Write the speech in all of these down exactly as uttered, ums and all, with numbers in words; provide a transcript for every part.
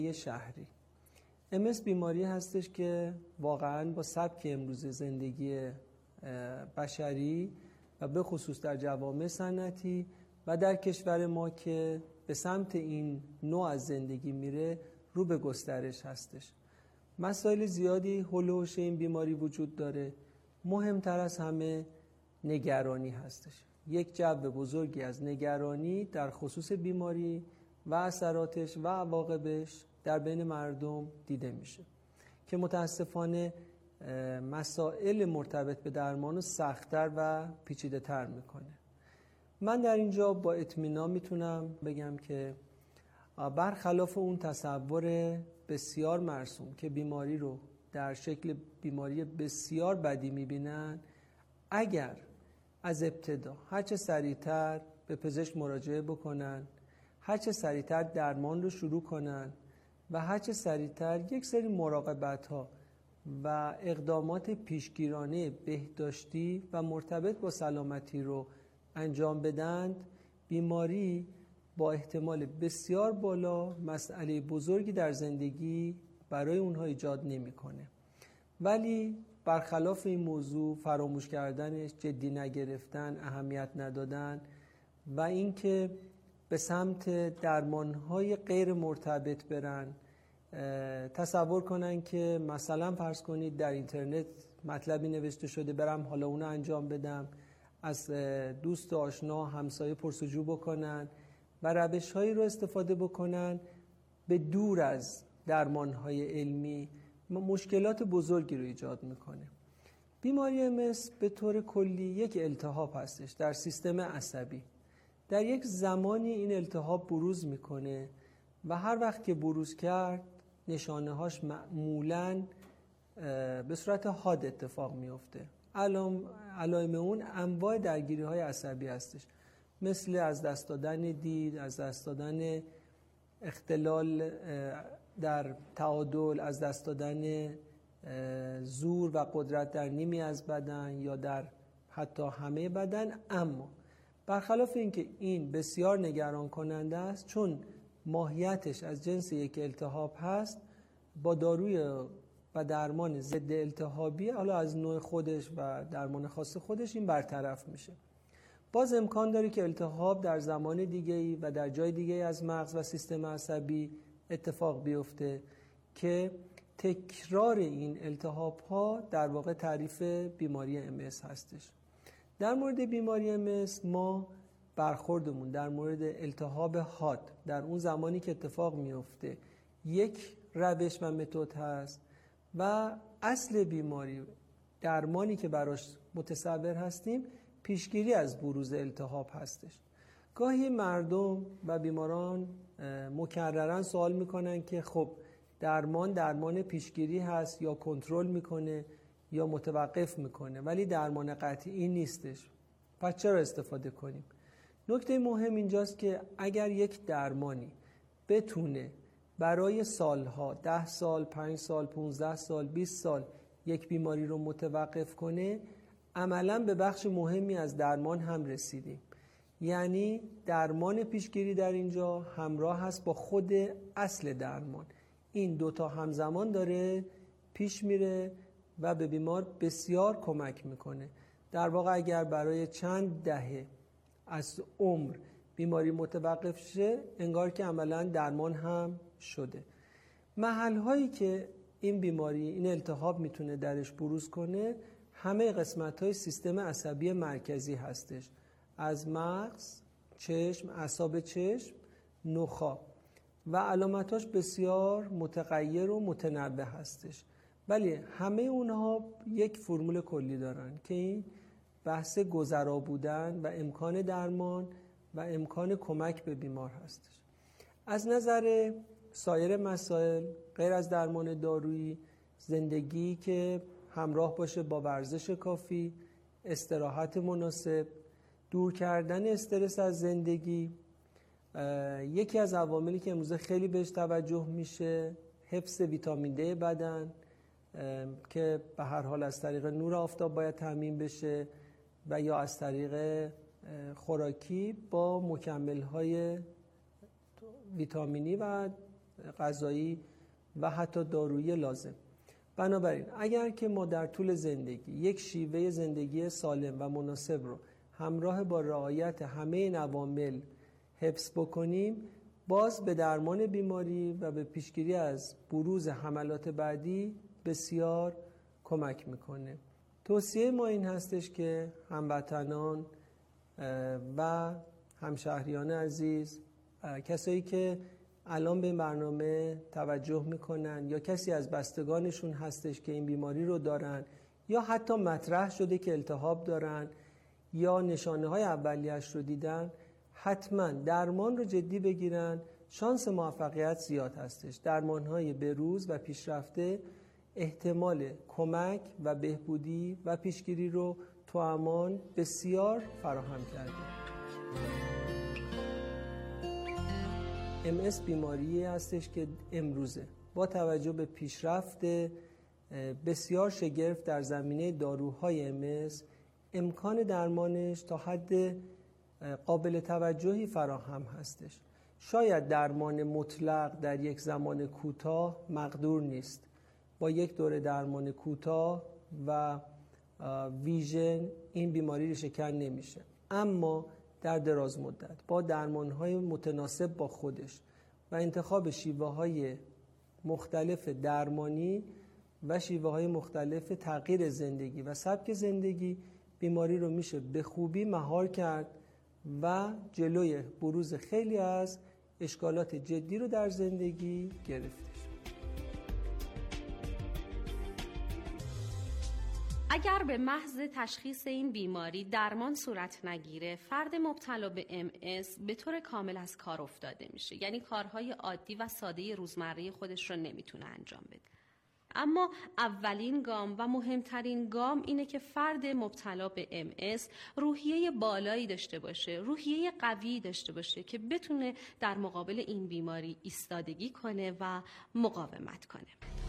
شهری. ام اس بیماری هستش که واقعاً با سبک امروز زندگی بشری و به خصوص در جوامع صنعتی و در کشور ما که به سمت این نوع از زندگی میره رو به گسترش هستش. مسائل زیادی حول و حوش این بیماری وجود داره. مهمتر از همه نگرانی هستش. یک جو بزرگی از نگرانی در خصوص بیماری و اثراتش و عواقبش در بین مردم دیده میشه که متاسفانه مسائل مرتبط به درمان رو سخت‌تر و پیچیده‌تر میکنه. من در اینجا با اطمینان میتونم بگم که برخلاف اون تصور بسیار مرسوم که بیماری رو در شکل بیماری بسیار بدی میبینن، اگر از ابتدا هرچه سریعتر به پزشک مراجعه بکنن، هرچه سریعتر درمان رو شروع کنن و هرچه سریعتر یک سری مراقبت‌ها و اقدامات پیشگیرانه بهداشتی و مرتبط با سلامتی رو انجام بدند، بیماری با احتمال بسیار بالا مسئله بزرگی در زندگی برای اونها ایجاد نمی‌کنه. ولی برخلاف این موضوع فراموش کردنش، جدی نگرفتن، اهمیت ندادن و اینکه به سمت درمان‌های غیر مرتبط برن، تصور کنن که مثلا فرض کنید در اینترنت مطلبی نوشته شده برم حالا اونو انجام بدم، از دوست و آشنا همسایه پرسجو بکنن و روش‌هایی رو استفاده بکنن به دور از درمان‌های علمی، مشکلات بزرگی رو ایجاد میکنه. بیماری ام اس به طور کلی یک التهاب هستش در سیستم عصبی. در یک زمانی این التهاب بروز میکنه و هر وقت که بروز کرد نشانه هاش معمولاً به صورت حاد اتفاق میفته. علائم اون انواع درگیری های عصبی هستش، مثل از دست دادن دید، از دست دادن اختلال در تعادل، از دست دادن زور و قدرت در نیمی از بدن یا در حتی همه بدن. اما برخلاف اینکه این بسیار نگران کننده است، چون ماهیتش از جنس یک التهاب هست، با داروی و درمان ضد التهابی حالا از نوع خودش و درمان خاص خودش این برطرف میشه. باز امکان داره که التهاب در زمان دیگه‌ای و در جای دیگه‌ای از مغز و سیستم عصبی اتفاق بیفته که تکرار این التهاب ها در واقع تعریف بیماری ام اس هستش. در مورد بیماری ام اس ما برخوردمون در مورد التهاب حاد در اون زمانی که اتفاق میفته یک روش و متد هست و اصل بیماری، درمانی که براش متصور هستیم، پیشگیری از بروز التهاب هستش. گاهی مردم و بیماران مکررن سوال میکنن که خب درمان درمان پیشگیری هست یا کنترل میکنه یا متوقف میکنه، ولی درمان قطعی نیستش، پس چرا استفاده کنیم؟ نکته مهم اینجاست که اگر یک درمانی بتونه برای سالها، ده سال، پنج سال، پونزده سال، بیست سال یک بیماری رو متوقف کنه، عملاً به بخش مهمی از درمان هم رسیدیم. یعنی درمان پیشگیری در اینجا همراه هست با خود اصل درمان. این دوتا همزمان داره پیش میره و به بیمار بسیار کمک میکنه. در واقع اگر برای چند دهه از عمر بیماری متوقف شه، انگار که عملاً درمان هم شده. محل هایی که این بیماری، این التهاب میتونه درش بروز کنه، همه قسمت های سیستم عصبی مرکزی هستش، از مغز، چشم، اعصاب چشم، نخاع و علامتاش بسیار متغیر و متنوع هستش. ولی همه اونها یک فرمول کلی دارن که این بحث گذرا بودن و امکان درمان و امکان کمک به بیمار هستش. از نظر سایر مسائل غیر از درمان دارویی، زندگی که همراه باشه با ورزش کافی، استراحت مناسب، دور کردن استرس از زندگی، یکی از عواملی که امروزه خیلی بهش توجه میشه حفظ ویتامین دی بدن که به هر حال از طریق نور آفتاب باید تامین بشه و یا از طریق خوراکی با مکمل‌های ویتامینی و غذایی و حتی دارویی لازم. بنابراین اگر که ما در طول زندگی یک شیوه زندگی سالم و مناسب رو همراه با رعایت همه این عوامل حفظ بکنیم، باز به درمان بیماری و به پیشگیری از بروز حملات بعدی بسیار کمک میکنه. توصیه ما این هستش که هموطنان و همشهریان عزیز، کسایی که الان به این برنامه توجه میکنن یا کسی از بستگانشون هستش که این بیماری رو دارن یا حتی مطرح شده که التهاب دارن یا نشانه های اولیه‌اش رو دیدن، حتما درمان رو جدی بگیرن. شانس موفقیت زیاد هستش. درمان های بروز و پیشرفته احتمال کمک و بهبودی و پیشگیری رو تو امان بسیار فراهم کرده. ام اس بیماری هستش که امروزه با توجه به پیشرفت بسیار شگرف در زمینه داروهای ام اس امکان درمانش تا حد قابل توجهی فراهم هستش. شاید درمان مطلق در یک زمان کوتاه مقدور نیست. با یک دوره درمان کوتاه و ویژن این بیماری ریشه‌کن نمیشه، اما در دراز مدت با درمان‌های متناسب با خودش و انتخاب شیوه‌های مختلف درمانی و شیوه‌های مختلف تغییر زندگی و سبک زندگی بیماری رو میشه به خوبی مهار کرد و جلوی بروز خیلی از اشکالات جدی رو در زندگی گرفتش. اگر به محض تشخیص این بیماری درمان صورت نگیره، فرد مبتلا به ام اس به طور کامل از کار افتاده میشه. یعنی کارهای عادی و ساده روزمره خودش رو نمیتونه انجام بده. اما اولین گام و مهمترین گام اینه که فرد مبتلا به ام اس روحیه بالایی داشته باشه، روحیه قوی داشته باشه که بتونه در مقابل این بیماری ایستادگی کنه و مقاومت کنه.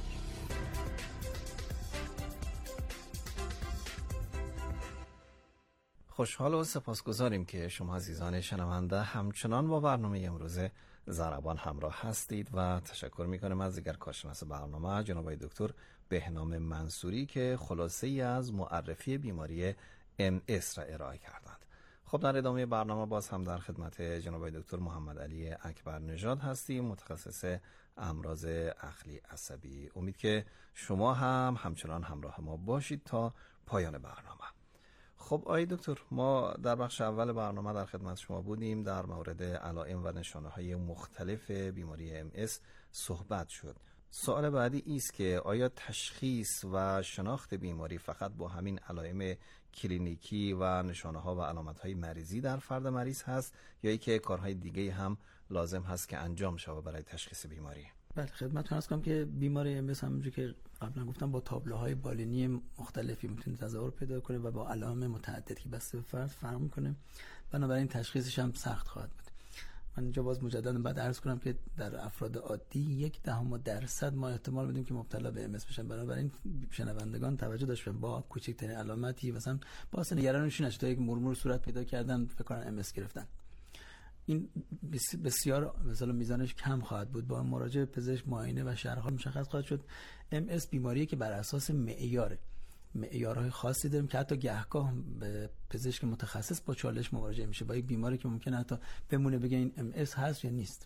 خوشحال و سپاسگزاریم که شما عزیزان شنونده همچنان با برنامه امروزه ضربان همراه هستید و تشکر میکنم از دیگر کارشناس برنامه جناب دکتر بهنام منصوری که خلاصه ای از معرفی بیماری ام اس را ارائه کردند. خب در ادامه برنامه باز هم در خدمت جناب دکتر محمد علی اکبر نژاد هستیم، متخصص امراض عقلی عصبی. امید که شما هم همچنان همراه ما باشید تا پایان برنامه. خب آقای دکتر، ما در بخش اول برنامه در خدمت شما بودیم، در مورد علائم و نشانه‌های مختلف بیماری ام اس صحبت شد. سوال بعدی ایست که آیا تشخیص و شناخت بیماری فقط با همین علائم کلینیکی و نشانه‌ها و علامت‌های مریضی در فرد مریض هست یا ای که کارهای دیگه هم لازم هست که انجام شود برای تشخیص بیماری؟ بله، خدمتتون عرض کنم که بیماری ام اس همونجوری که قبلا گفتم با تابلوهای بالینی مختلفی میتونه تظاهر پیدا کنه و با علائم متعددی که بسته به فرد فرق میکنه، بنابراین تشخیصش هم سخت خواهد بود. من اینجا باز مجددا بعد عرض کنم که در افراد عادی یک دهم درصد ما احتمال بدیم که مبتلا به ام اس بشن، بنابراین شنوندگان توجه داشته با کوچکترین علامتی مثلا باعث نگرانشون نشه تا یک مرمور صورت پیدا کردن فکر کنن ام اس گرفتن. این بسیار مثلا میزانش کم خواهد بود. با مراجعه پزشک معاینه و شرح مشخص خواهد شد. ام اس بیماریه که بر اساس معیاره معیارهای خاصی داریم که حتی گهگاه به پزشک متخصص با چالش مواجه میشه با یک بیماری که ممکنه حتی بمونه بگه این ام اس هست یا نیست.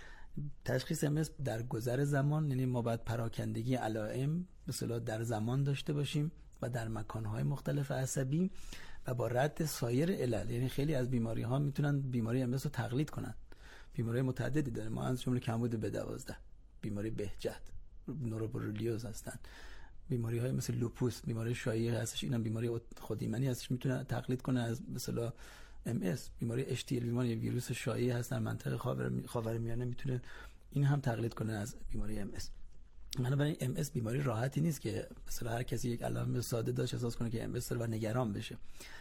تشخیص ام اس در گذر زمان، یعنی ما باید پراکندگی علائم به اصطلاح در زمان داشته باشیم و در مکانهای مختلف عصبی و با رد سایر علل. یعنی خیلی از بیماری ها میتونن بیماری ام اس رو تقلید کنن. بیماری متعددی داره، ما از جمله کمبود به دوازده، بیماری بهجت، نوروبرولیوز هستن، بیماری های مثل لوپوس، بیماری شایع هستش، اینم بیماری خودایمنی هستش، میتونه تقلید کنه از مثلا ام اس. بیماری اچ تی ال، بیماری ویروس شایع هست در منطقه خاورمیانه، میتونه این هم تقلید کنه از بیماری ام اس. بنابراین ام اس بیماری راحتی نیست که مثلا هر کسی یک علائم ساده داشت احساس کنه که ام اس داره و نگران بشه.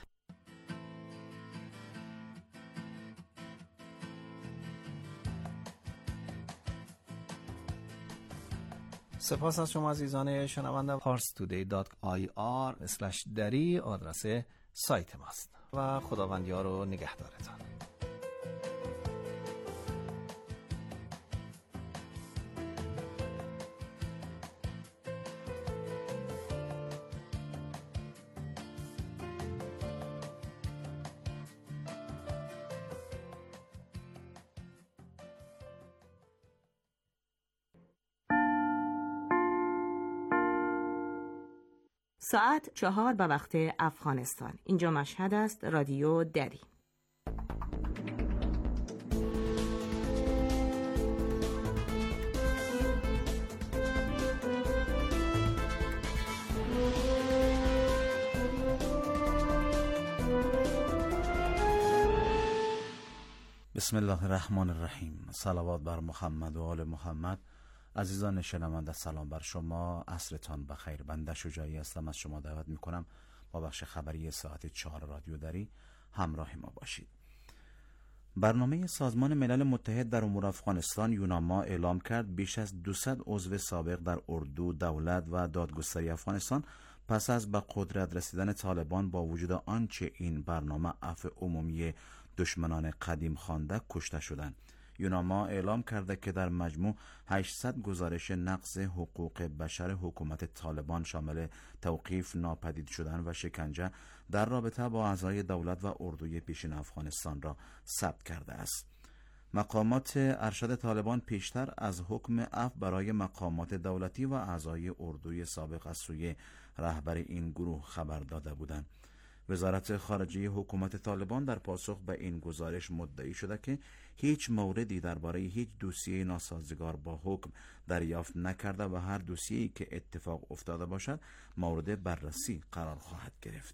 سپاس از شما عزیزان شنونده. پارس تودی دات آی آر اسلش دری آدرس سایت ماست و خداوندی ها رو نگهدارتان. ساعت چهار به وقت افغانستان. اینجا مشهد است، رادیو دری. بسم الله الرحمن الرحیم. صلوات بر محمد و آل محمد. عزیزان شنونده سلام بر شما، عصرتان بخیر. بنده شجاعی هستم، از شما دعوت میکنم با بخش خبری ساعت چهار رادیو دری همراه ما باشید. برنامه سازمان ملل متحد در امور افغانستان یوناما اعلام کرد بیش از دویست عضو سابق در اردو، دولت و دادگستری افغانستان پس از به قدرت رسیدن طالبان با وجود آنچه این برنامه عفو عمومی دشمنان قدیم خوانده کشته شدند. یوناما اعلام کرده که در مجموع هشتصد گزارش نقض حقوق بشر حکومت طالبان شامل توقیف، ناپدید شدن و شکنجه در رابطه با اعضای دولت و اردوی پیشین افغانستان را ثبت کرده است. مقامات ارشد طالبان پیشتر از حکم عفو برای مقامات دولتی و اعضای اردوی سابق از سوی رهبر این گروه خبر داده بودند. وزارت خارجه حکومت طالبان در پاسخ به این گزارش مدعی شده که هیچ موردی درباره هیچ دوسیه ناسازگار با حکم دریافت نکرده و هر دوسیه‌ای که اتفاق افتاده باشد مورد بررسی قرار خواهد گرفت.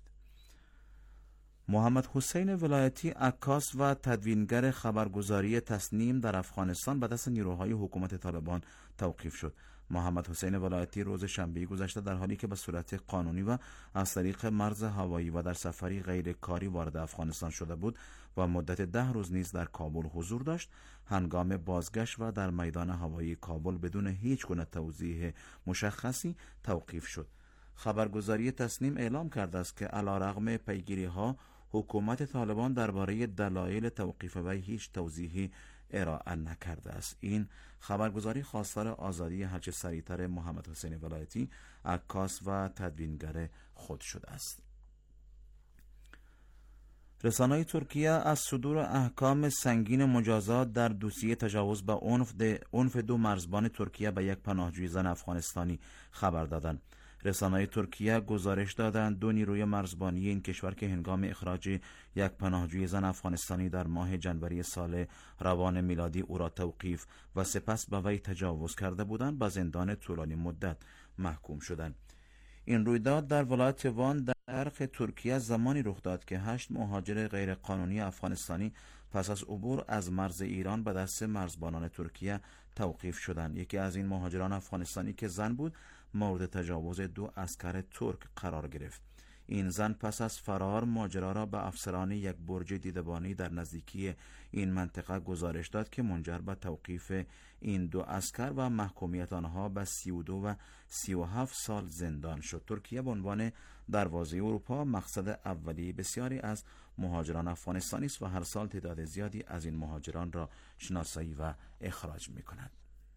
محمد حسین ولایتی، عکاس و تدوینگر خبرگزاری تسنیم در افغانستان به دست نیروهای حکومت طالبان توقیف شد. محمد حسین ولایتی روز شنبه گذشته در حالی که به صورت قانونی و از طریق مرز هوایی و در سفری غیر کاری وارد افغانستان شده بود و مدت ده روز نیز در کابل حضور داشت، هنگام بازگشت و در میدان هوایی کابل بدون هیچ گونه توضیح مشخصی توقیف شد. خبرگزاری تسنیم اعلام کرده است که علیرغم پیگیری‌ها حکومت طالبان درباره دلایل توقیف وی هیچ توضیحی ارائه نکرده است. این خبرگزاری خواستار آزادی هرچه سریعتر محمد حسین ولایتی، عکاس و تدوینگر خود شده است. رسانه‌های ترکیه از صدور احکام سنگین مجازات در دوسیه تجاوز به عنف, عنف دو مرزبان ترکیه به یک پناهجوی زن افغانستانی خبر دادند. رسانه‌های ترکیه گزارش دادند دو نیروی مرزبانی این کشور که هنگام اخراج یک پناهجوی زن افغانستانی در ماه ژانویه سال روان میلادی او را توقیف و سپس به وی تجاوز کرده بودند به زندان طولانی مدت محکوم شدند. این رویداد در ولایت وان در شرق ترکیه زمانی رخ داد که هشت مهاجر غیرقانونی افغانستانی پس از عبور از مرز ایران به دست مرزبانان ترکیه توقیف شدند. یکی از این مهاجران افغانستانی که زن بود مورد تجاوز دو عسکر ترک قرار گرفت. این زن پس از فرار ماجرا را به افسران یک برج دیدبانی در نزدیکی این منطقه گزارش داد که منجر به توقیف این دو عسکر و محکومیت آنها به سی و دو و سی و هفت سال زندان شد. ترکیه به عنوان دروازه اروپا مقصد اولیه بسیاری از مهاجران افغانستانی است و هر سال تعداد زیادی از این مهاجران را شناسایی و اخراج می‌کند.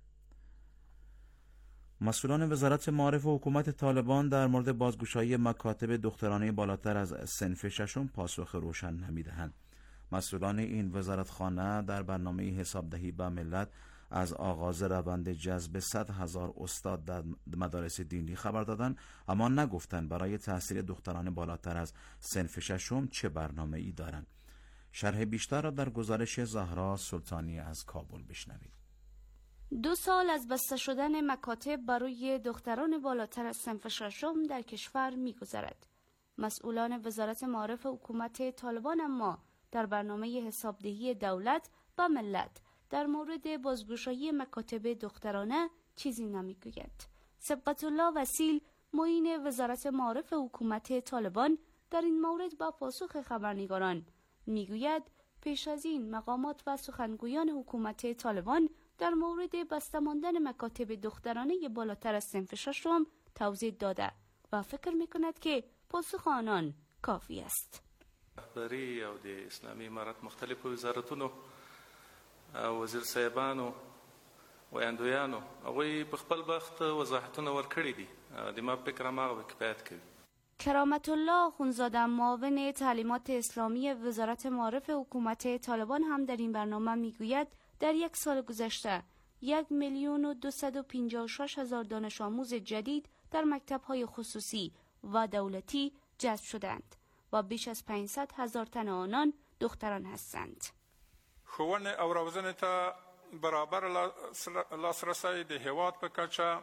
مسئولان وزارت معارف و حکومت طالبان در مورد بازگشایی مکاتب دخترانه بالاتر از صنف ششم پاسخ روشن نمی‌دهند. مسئولان این وزارتخانه در برنامه حسابدهی به ملت از آغاز روند جذب صد هزار استاد در مدارس دینی خبر دادند، اما نگفتند برای تحصیل دختران بالاتر از صنف ششم چه برنامه‌ای دارند. شرح بیشتر را در گزارش زهرا سلطانی از کابل بشنوید. دو سال از بسته شدن مکاتب برای دختران بالاتر از صنف ششم در کشور می‌گذرد. مسئولان وزارت معارف حکومت طالبان اما در برنامه حسابدهی دولت و ملت در مورد بازگشایی مکاتب دخترانه چیزی نمی‌گوید. سبقت الله وسیل، معین وزارت معارف حکومت طالبان، در این مورد با پاسخ خبرنگاران می‌گوید پیش از این مقامات و سخنگویان حکومت طالبان در مورد بسته ماندن مکاتب دخترانه بالاتر از صنف ششم توضیح داده و فکر میکند که پاسخ آنان کافی است. رهبری او د اسلامي امارات مختلفو وزارتونو او وزیر صاحبانو ویاندویانو هغوی په خپل وخت وضاحتونه ورکړي دي. د ما فکر هماغه کفایت کوي. کرامت الله خونزاده، معاون تعلیمات اسلامی وزارت معارف حکومت طالبان هم در این برنامه میگوید در یک سال گذشته یک میلیون و دویست و پنجاه و شش هزار دانش آموز جدید در مکتب‌های خصوصی و دولتی جذب شدند و بیش از پانصد هزار تن آنان دختران هستند. ښوونې او روزنې ته برابر لاسرسی د هیواد په کچه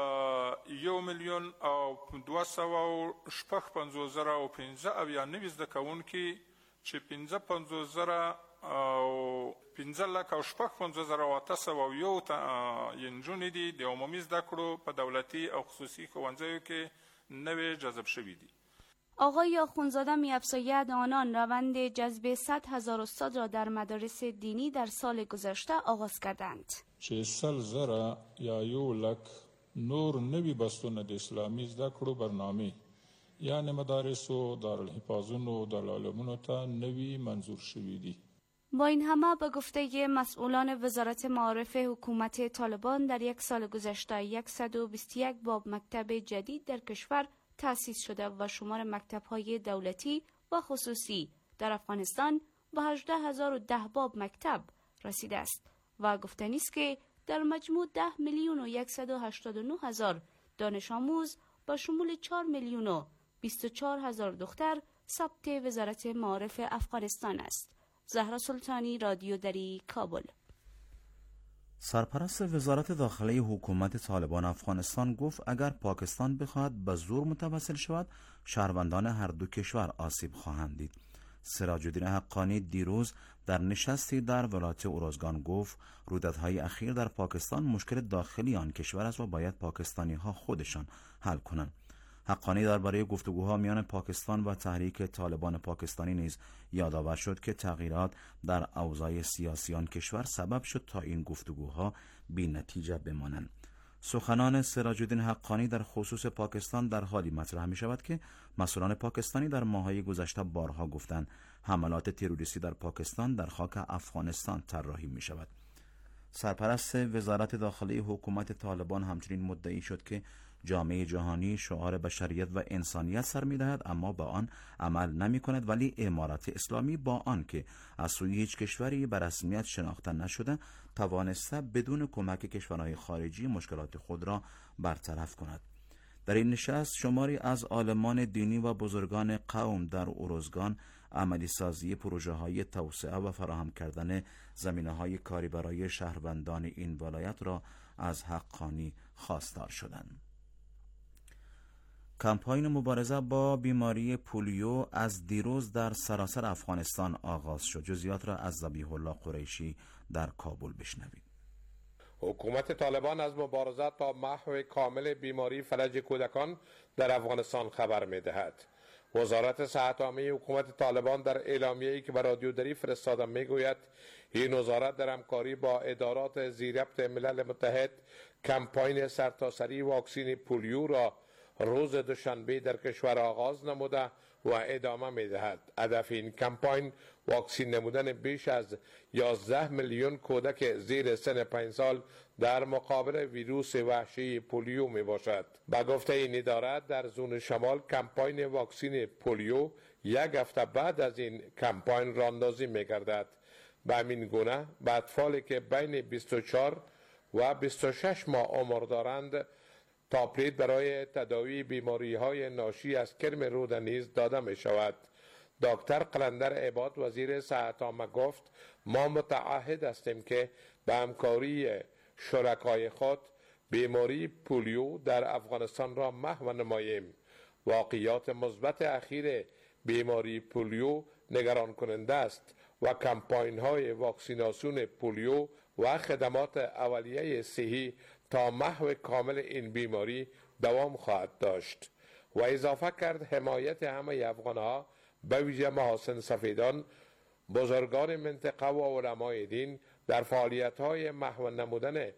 یو میلیون او دوه سوه شپږ پنځوس زره او پنځه اویا نوي زده کوونکي چې پنځه پنځوس زره او پنځه لک او شپږ پنځوس زره او اته سوه یو نجونې دي د عمومي زده کړو په دولتي او خصوصي ښوونځیو کې نوې جذب شوي دي. آقای آخوندزاده می‌افزاید آنان روند جذب صد هزار استاد را در مدارس دینی در سال گذشته آغاز کردند. چې سل زره یا یو لک نور نوي بستونه د اسلامي زده کړو برنامې یعنی مدارسو دارالحفاظونو دارالعلومونو ته نوي منظور شوي دي. با این همه به گفته مسئولان وزارت معارف حکومت طالبان در یک سال گذشته صد و بیست و یک باب مکتب جدید در کشور تأسیس شده و شمار مکتب‌های دولتی و خصوصی در افغانستان به هجده هزار و ده باب مکتب رسیده است و گفتنی است که در مجموع ده میلیون و صد و هشتاد و نه هزار دانش آموز با شمول چهار میلیون و بیست و چهار هزار دختر ثبت وزارت معارف افغانستان است. زهرا سلطانی، رادیو دری، کابل. سرپرست وزارت داخلی حکومت طالبان افغانستان گفت اگر پاکستان بخواهد به زور متوسل شود شهروندان هر دو کشور آسیب خواهند دید. سراج الدین حقانی دیروز در نشستی در ولایت اروزگان گفت رویدادهای اخیر در پاکستان مشکل داخلی آن کشور است و باید پاکستانی ها خودشان حل کنند. حقانی درباره گفتگوها میان پاکستان و تحریک طالبان پاکستانی نیز یادآور شد که تغییرات در اوضاع سیاسی آن کشور سبب شد تا این گفتگوها بی نتیجه بمانند. سخنان سراج الدین حقانی در خصوص پاکستان در حالی مطرح می شود که مسئولان پاکستانی در ماه‌های گذشته بارها گفتند حملات تروریستی در پاکستان در خاک افغانستان طراحی می شود. سرپرست وزارت داخلی حکومت طالبان همچنین مدعی شد که جامعه جهانی شعار بشریت و انسانیت سر می‌دهد اما با آن عمل نمی‌کند، ولی امارت اسلامی با آن که از سوی هیچ کشوری به رسمیت شناخته نشده توانسته بدون کمک کشورهای خارجی مشکلات خود را برطرف کند. در این نشست شماری از عالمان دینی و بزرگان قوم در اروزگان عملی سازی پروژه های توسعه و فراهم کردن زمینه های کاری برای شهروندان این ولایت را از حقانی خواستار شدند. کمپاین مبارزه با بیماری پولیو از دیروز در سراسر افغانستان آغاز شد. جزئیات را از ذبیح الله قریشی در کابل بشنوید. حکومت طالبان از مبارزه تا محو کامل بیماری فلج کودکان در افغانستان خبر می‌دهد. وزارت صحت عامه حکومت طالبان در اعلامیه‌ای که به رادیو دری فرستاده میگوید این وزارت در همکاری با ادارات زیربط ملل متحد کمپاین سرتاسری واکسین پولیو را روز دوشنبه در کشور آغاز نموده و ادامه می‌دهد. هدف این کمپاین واکسین نمودن بیش از یازده میلیون کودک زیر سن پنج سال در مقابل ویروس وحشی پولیو می باشد. به گفته این اداره در زون شمال کمپاین واکسین پولیو یک هفته بعد از این کمپاین راندازی می گردد. به همین گونه به اطفالی که بین بیست و چهار و بیست و شش ماه عمر دارند تاپلید برای تداوی بیماری های ناشی از کرم روده نیز داده می شود. دکتر قلندر عباد وزیر صحت عامه گفت ما متعهد هستیم که به همکاری شرکای خود بیماری پولیو در افغانستان را محو نماییم. واقعیات مثبت اخیر بیماری پولیو نگران کننده است و کمپاین های واکسیناسیون پولیو و خدمات اولیه صحی تا محو کامل این بیماری دوام خواهد داشت. و اضافه کرد حمایت همه افغانها به ویژه محاسن سفیدان، بزرگان منطقه و علمای دین در فعالیت‌های محو نمودن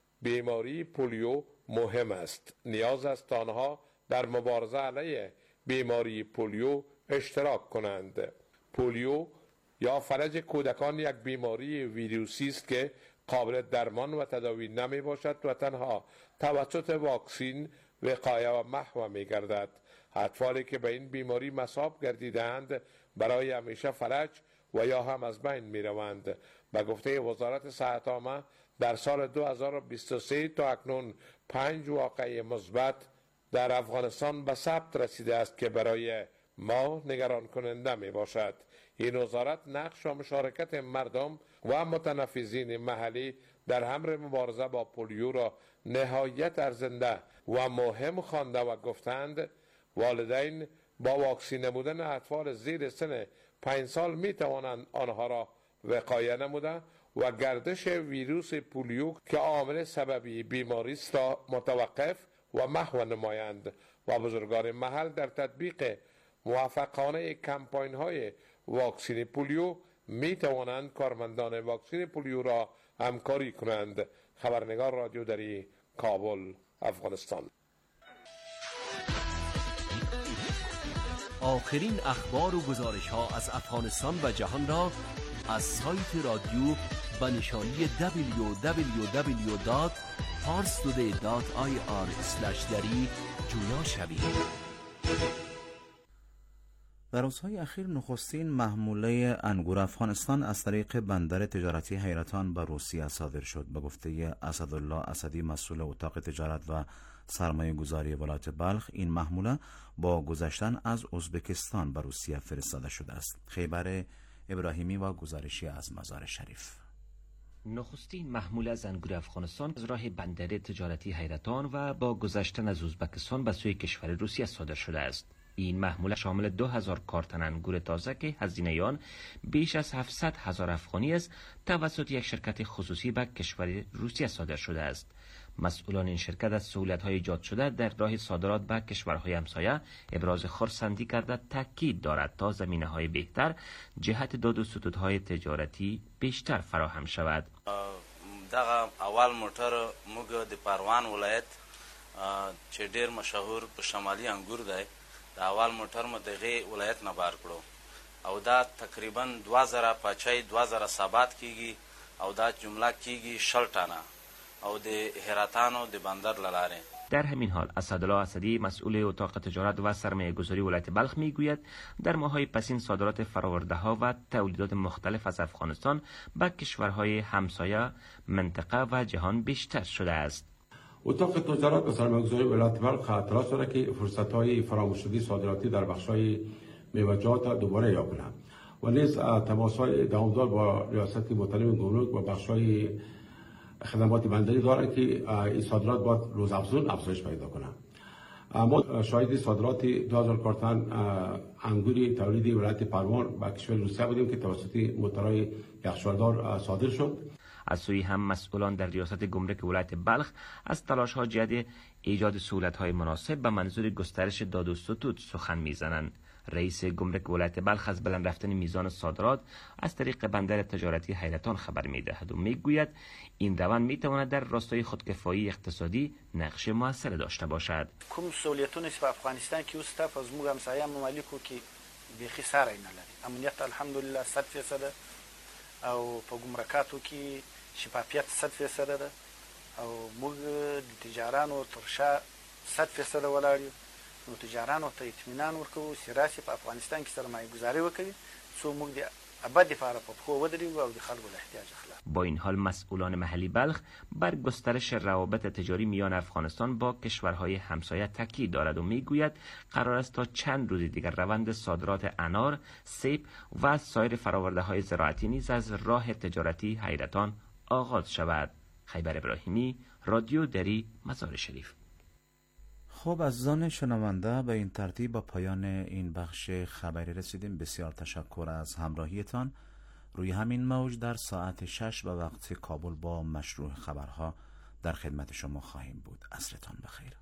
بیماری پولیو مهم است. نیاز است آنها در مبارزه علیه بیماری پولیو اشتراک کنند. پولیو یا فلج کودکان یک بیماری ویروسی است که قابل درمان و تداوی نمی باشد و تنها توسط واکسین وقایه و محو می گردد. اطفالی که به این بیماری مصاب گردیدند برای همیشه فلج و یا هم از بین می روند. به گفته وزارت صحت عامه در سال دو هزار و بیست و سه تا اکنون پنج واقعه مثبت در افغانستان به ثبت رسیده است که برای ما نگران کننده می باشد. این وزارت نقش و مشارکت مردم و متنفذین محلی در امر مبارزه با پولیو را نهایت ارزنده و مهم خوانده و گفتند والدین با واکسین نمودن اطفال زیر سن پنج سال می توانند آنها را وقایه نموده و گردش ویروس پولیو که عامل سببی بیماری است را متوقف و محو نمایند و بزرگان محل در تطبیق موفقانه کمپاین های واکسین پولیو می توانند کارمندان واکسین پولیو را همکاری کنند. خبرنگار رادیو دری، کابل، افغانستان. آخرین اخبار و گزارش ها از افغانستان و جهان را از سایت رادیو به نشانی دبلیو دبلیو دبلیو دات پارس تودی دات آی آر اسلش دری جویا شوید. در روزهای اخیر نخستین محموله انگور افغانستان از طریق بندر تجارتی حیرتان به روسیه صادر شد. به گفته اسدالله اسدی مسئول اتاق تجارت و سرمایه گذاری ولایت بلخ، این محموله با گذشتن از ازبکستان به روسیه فرستاده شده است. خیبر ابراهیمی و گزارشی از مزار شریف. نخستین محموله از انگور افغانستان از راه بندر تجارتی حیرتان و با گذشتن از ازبکستان به سوی کشور روسیه صادر شده است. این محموله شامل دو هزار کارتن انگور تازه که هزینه آن بیش از هفتصد هزار افغانی است توسط یک شرکت خصوصی به کشور روسیه صادر شده است. مسئولان این شرکت از سهولت‌های ایجاد شده در راه صادرات به کشورهای همسایه ابراز خرسندی کرده تاکید دارد تا زمینه‌های بهتر جهت داد و ستودهای تجارتی بیشتر فراهم شود. دغه اول موټر موږ د پروان ولایت چې ډیر مشهور په شمالي انګور دی، د اول موټر مو دغه ولایت نه بار کړو او دا تقریبا دوه زره پچای دوه زره ثبات کیږي او دا جمله کیږي شل ټانه او د هراتانو د بندر لاره. در همین حال اسدالله اسدی مسئول اتاق تجارت و سرمایه گذاری ولایت بلخ میگوید در ماه‌های پسین صادرات فرآورده‌ها و تولیدات مختلف از افغانستان به کشورهای همسایه، منطقه و جهان بیشتر شده است. اتاق تجارت و سرمایه‌گذاری ولایت بلخ اعتراض دارد که فرصت‌های فراموش‌شده صادراتی در بخش‌های میوه‌جات دوباره یافت کنند و نیز تماس‌های دوامدار با ریاست مطلب گمرک و بخش‌های خدمات بندری دارند که این صادرات باید روز افزون افزایش پیدا کنند. ما شاهد صادرات دو هزار کارتن انگور تولیدی ولایت پروان به کشور روسیه بودیم که توسط موتورهای یخچالدار صادر شد. از سوی هم مسئولان در ریاست گمرک ولایت بلخ از تلاش‌ها جهت ایجاد سهولت‌های مناسب به منظور گسترش داد و ستود سخن می‌زنند. رئیس گمرک ولایت بلخ از بلند رفتن میزان صادرات از طریق بندر تجارتی حیرتان خبر می‌دهد و می‌گوید این روند می‌تواند در راستای خودکفایی اقتصادی نقش موثر داشته باشد. کوم سہولیتونه چې په افغانستان کې اوس تاسو زموږ همسایه ممالکو کې بیخي ساری نه لري. امنیت الحمدلله صد فیصد او په ګمرکاتو کې شفافیت صد فیصد ده او موږ د تجارانو تر شا صد فیصد ولاړ یو. نو تجارانو ته اطمینان ورکوو چې راسي په افغانستان کې سرمایه گذاري وکړي څو موږ د ابد لپاره په پښو ودرېږو او د خلکو د احتیاج خلاص. با این حال مسئولان محلی بلخ بر گسترش روابط تجاری میان افغانستان با کشورهای همسایه تاکید دارد و میگوید قرار است تا چند روز دیگر روند صادرات انار، سیب و سایر فرآورده‌های زراعتی نیز از راه تجارتی حیرتان آغاز شود. خیبر ابراهیمی، رادیو دری، مزار شریف. خب عزیزان شنونده، به این ترتیب با پایان این بخش خبری رسیدیم. بسیار تشکر از همراهیتان. روی همین موج در ساعت شش به وقت کابل با مشروع خبرها در خدمت شما خواهیم بود. عصرتان بخیر.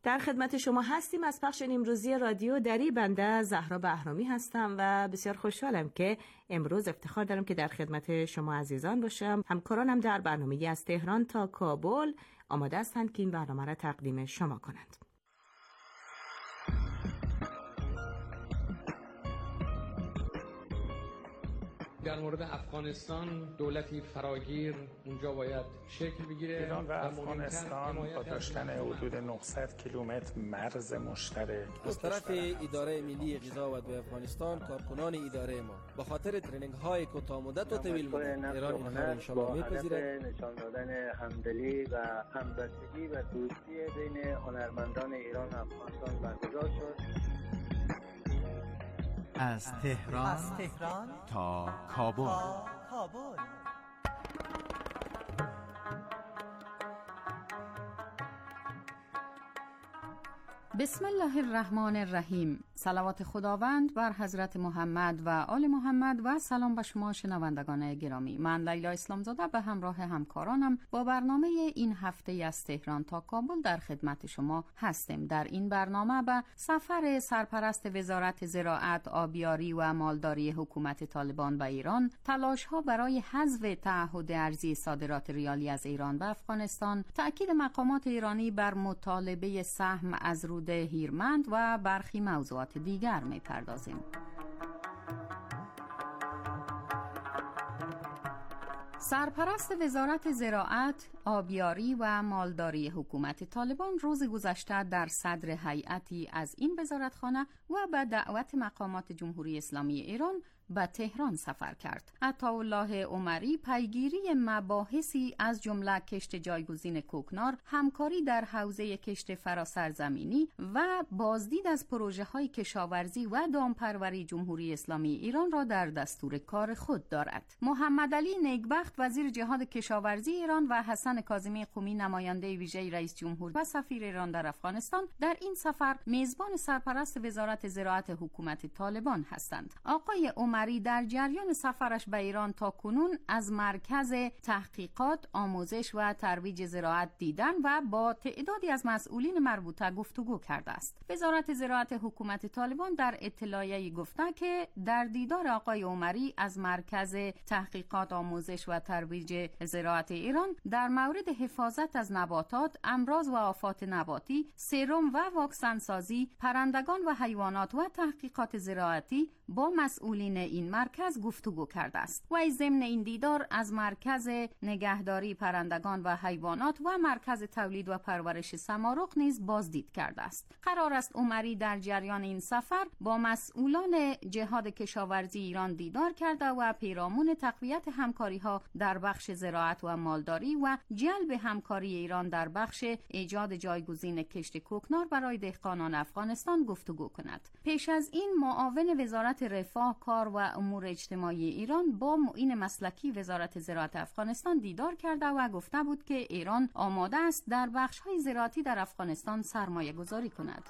در خدمت شما هستیم از پخش امروزی رادیو دری. بنده زهرا بهرامی هستم و بسیار خوشحالم که امروز افتخار دارم که در خدمت شما عزیزان باشم. همکارانم در برنامه از تهران تا کابل آماده هستند که این برنامه را تقدیم شما کنند. در مورد افغانستان دولتی فراگیر اونجا باید شکل بگیره. ایران و افغانستان با داشتن حدود نهصد کیلومتر مرز مشترک از طرف اداره ملی غذا و دو افغانستان کارکنان اداره ما به خاطر ترینینگ های کوتاه مدت و طویل مدت ایران اینها را ان شاء الله میپذیرد. نشان دادن همدلی و همبستگی و دوستی بین هنرمندان ایران و افغانستان برگزار شد. از تهران, از تهران تا کابل, تا کابل. بسم الله الرحمن الرحیم. صلوات خداوند بر حضرت محمد و آل محمد و سلام به شما شنوندگان گرامی. من لیلا اسلامزاده به همراه همکارانم با برنامه این هفته از تهران تا کابل در خدمت شما هستیم. در این برنامه به سفر سرپرست وزارت زراعت، آبیاری و مالداری حکومت طالبان به ایران، تلاش‌ها برای حذف تعهد ارزی صادرات ریالی از ایران و افغانستان، تأکید مقامات ایرانی بر مطالبه سهم از رود هیرمند و برخی موضوعات دیگر می‌پردازیم. سرپرست وزارت زراعت، آبیاری و مالداری حکومت طالبان روز گذشته در صدر هیئتی از این وزارتخانه و به دعوت مقامات جمهوری اسلامی ایران به تهران سفر کرد. عطاالله عمری پیگیری مباحثی از جمله کشت جایگزین کوکنار، همکاری در حوزه کشت فراسرزمینی و بازدید از پروژه‌های کشاورزی و دامپروری جمهوری اسلامی ایران را در دستور کار خود دارد. محمد علی نیکبخت وزیر جهاد کشاورزی ایران و حسن کاظمی قمی نماینده ویژه رئیس جمهور و سفیر ایران در افغانستان در این سفر میزبان سرپرست وزارت زراعت حکومت طالبان هستند. آقای عمری در جریان سفرش به ایران تا کنون از مرکز تحقیقات، آموزش و ترویج زراعت دیدن و با تعدادی از مسئولین مربوطه گفتگو کرده است. وزارت زراعت حکومت طالبان در اطلاعیه‌ای گفته که در دیدار آقای عمری از مرکز تحقیقات، آموزش و ترویج زراعت ایران در مورد حفاظت از نباتات، امراض و آفات نباتی، سرم و واکسن سازی، پرندگان و حیوانات و تحقیقات زراعتی با مسئولین این مرکز گفتگو کرده است. و ضمن این دیدار از مرکز نگهداری پرندگان و حیوانات و مرکز تولید و پرورش سمارغ نیز بازدید کرده است. قرار است عمری در جریان این سفر با مسئولان جهاد کشاورزی ایران دیدار کرده و پیرامون تقویت همکاری‌ها در بخش زراعت و مالداری و جلب همکاری ایران در بخش ایجاد جایگزین کشت کوکنار برای دهقانان افغانستان گفتگو کند. پیش از این معاون وزارت رفاه، کار و امور اجتماعی ایران با معین مسلکی وزارت زراعت افغانستان دیدار کرده و گفته بود که ایران آماده است در بخش‌های زراعتی در افغانستان سرمایه گذاری کند.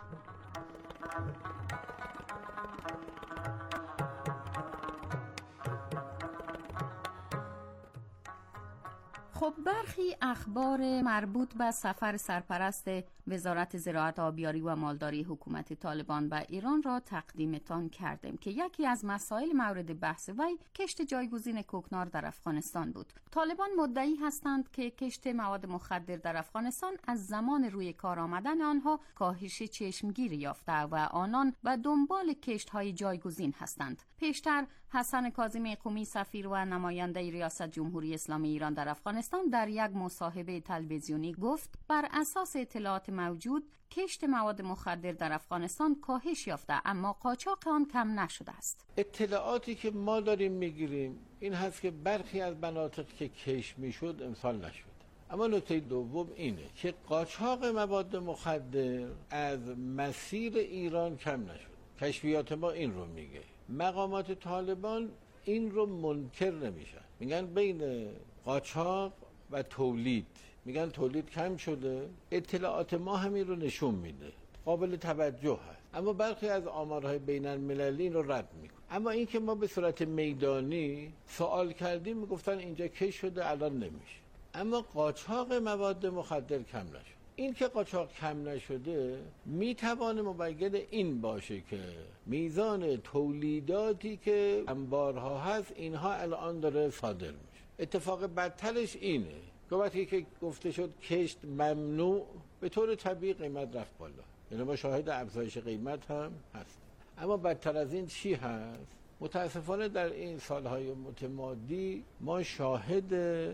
خب برخی اخبار مربوط به سفر سرپرست وزارت زراعت، آبیاری و مالداری حکومت طالبان به ایران را تقدیمتان کردیم که یکی از مسائل مورد بحث وی کشت جایگزین کوکنار در افغانستان بود. طالبان مدعی هستند که کشت مواد مخدر در افغانستان از زمان روی کار آمدن آنها کاهش چشمگیری یافته و آنان به دنبال کشت‌های جایگزین هستند. پیشتر حسن کاظمی قمی سفیر و نماینده ریاست جمهوری اسلامی ایران در افغانستان در یک مصاحبه تلویزیونی گفت بر اساس اطلاعات موجود کشت مواد مخدر در افغانستان کاهش یافته اما قاچاق آن کم نشده است. اطلاعاتی که ما داریم میگیریم این هست که برخی از مناطق که کشت میشد امسال نشد. اما نکته دوم اینه که قاچاق مواد مخدر از مسیر ایران کم نشد. کشفیات ما این رو میگه. مقامات طالبان این رو منکر نمیشن. میگن بین قاچاق و تولید، میگن تولید کم شده. اطلاعات ما همین رو نشون میده، قابل توجه هست. اما برخی از آمارهای بین المللی این رو رد میکنه. اما این که ما به صورت میدانی سوال کردیم میگفتن اینجا کی شده الان نمیشه. اما قاچاق مواد مخدر کم نشد. این که قاچاق کم نشده میتوانه مبین این باشه که میزان تولیداتی که انبارها هست اینها الان داره صادر میشه. اتفاق بدترش اینه که وقتی که گفته شد کشت ممنوع، به طور طبیعی قیمت رفت بالا، یعنی ما شاهد افزایش قیمت هم هست. اما بدتر از این چی هست؟ متاسفانه در این سالهای متمادی ما شاهد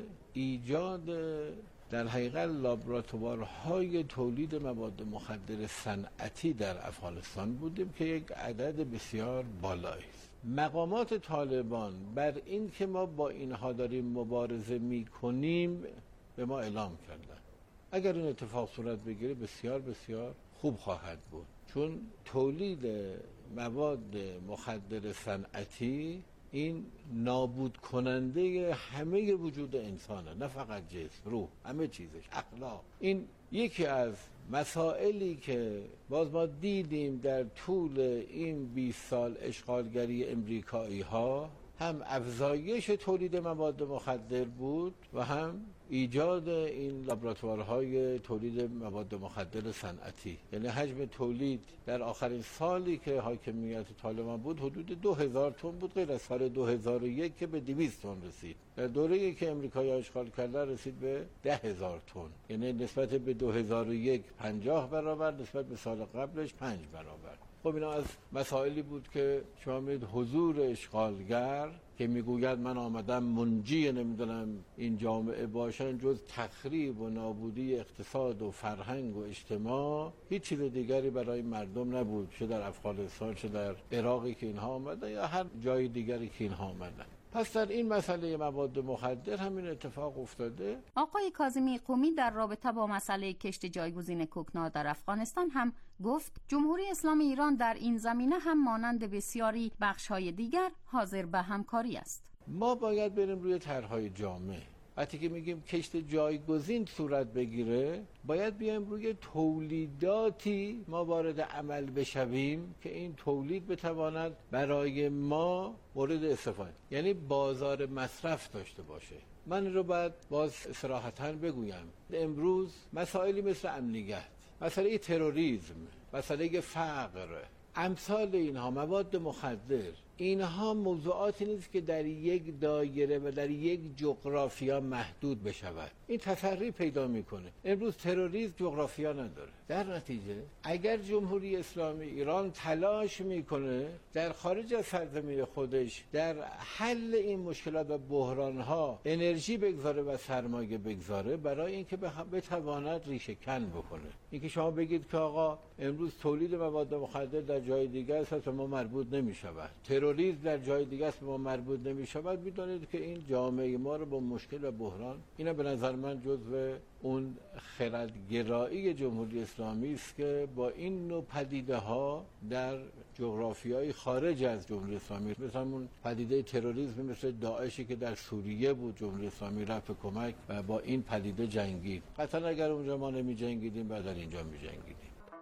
ایجاد در حقیقت لابراتوارهای تولید مواد مخدر صنعتی در افغانستان بودیم که یک عدد بسیار بالایی است. مقامات طالبان بر این که ما با اینها داریم مبارزه میکنیم به ما اعلام کردن. اگر این اتفاق صورت بگیره بسیار بسیار خوب خواهد بود، چون تولید مواد مخدر صنعتی این نابود کننده همه وجود انسانه، نه فقط جسم، روح، همه چیزش، اخلاق. این یکی از مسائلی که باز ما دیدیم در طول این بیست سال اشغالگری امریکایی ها، هم افزایش تولید مواد مخدر بود و هم ایجاد این لابراتوارهای تولید مواد مخدر صنعتی. یعنی حجم تولید در آخرین سالی که حاکمیت طالبان بود حدود دو هزار تن بود، غیر از سال دو هزار و یک که به دویست تن رسید. در دوره‌ای که امریکایی اشغال کردن رسید به ده هزار تن، یعنی نسبت به دو هزار و یک پنجاه برابر، نسبت به سال قبلش پنج برابر. خب اینا از مسائلی بود که شما می‌دید حضور اشغالگر که میگوید من آمدم منجی نمیدونم این جامعه باشن، جز تخریب و نابودی اقتصاد و فرهنگ و اجتماع هیچ چیز دیگری برای مردم نبود، چه در افغانستان چه در عراقی که اینها آمدن یا هر جای دیگری که اینها آمدن. پس در این مسئله مواد مخدر همین اتفاق افتاده. آقای کاظمی قمی در رابطه با مسئله کشت جایگزین کوکنار در افغانستان هم گفت جمهوری اسلامی ایران در این زمینه هم مانند بسیاری بخش‌های دیگر حاضر به همکاری است. ما باید بریم روی طرح‌های جامع. وقتی که میگیم کشت جایگزین صورت بگیره، باید بیایم روی تولیداتی ما وارد عمل بشویم که این تولید بتواند برای ما مورد استفاده، یعنی بازار مصرف داشته باشه. من رو باید باز صراحتاً بگویم، امروز مسائلی مثل امنیت، مسئله تروریسم، مسئله فقر، امثال اینها، مواد مخدر، اینها موضوعاتی نیست که در یک دایره و در یک جغرافیا محدود بشود. این تسری پیدا میکنه. امروز تروریسم جغرافیا نداره. در نتیجه اگر جمهوری اسلامی ایران تلاش میکنه در خارج از سرزمین خودش در حل این مشکلات و بحرانها انرژی بگذاره و سرمایه بگذاره برای اینکه بتواند ریشه کن بکنه، اینکه شما بگید که آقا امروز تولید مواد مخدر در جای دیگر است به ما مربوط نمیشود، تروریسم در جای دیگر است به ما مربوط نمیشود، میدونید که این جامعه ما رو با مشکل و بحران، اینا به نظر من جزو اون خردگرایی جمهوری اسلامی است که با این نوع پدیده ها در جغرافیای خارج از جمهوری اسلامی، مثلا اون پدیده تروریسم مثل داعشی که در سوریه بود، جمهوری اسلامی رفت کمک و با این پدیده جنگید. قطعا اگر اونجا ما نمی جنگیدیم بعد در اینجا می جنگیدیم.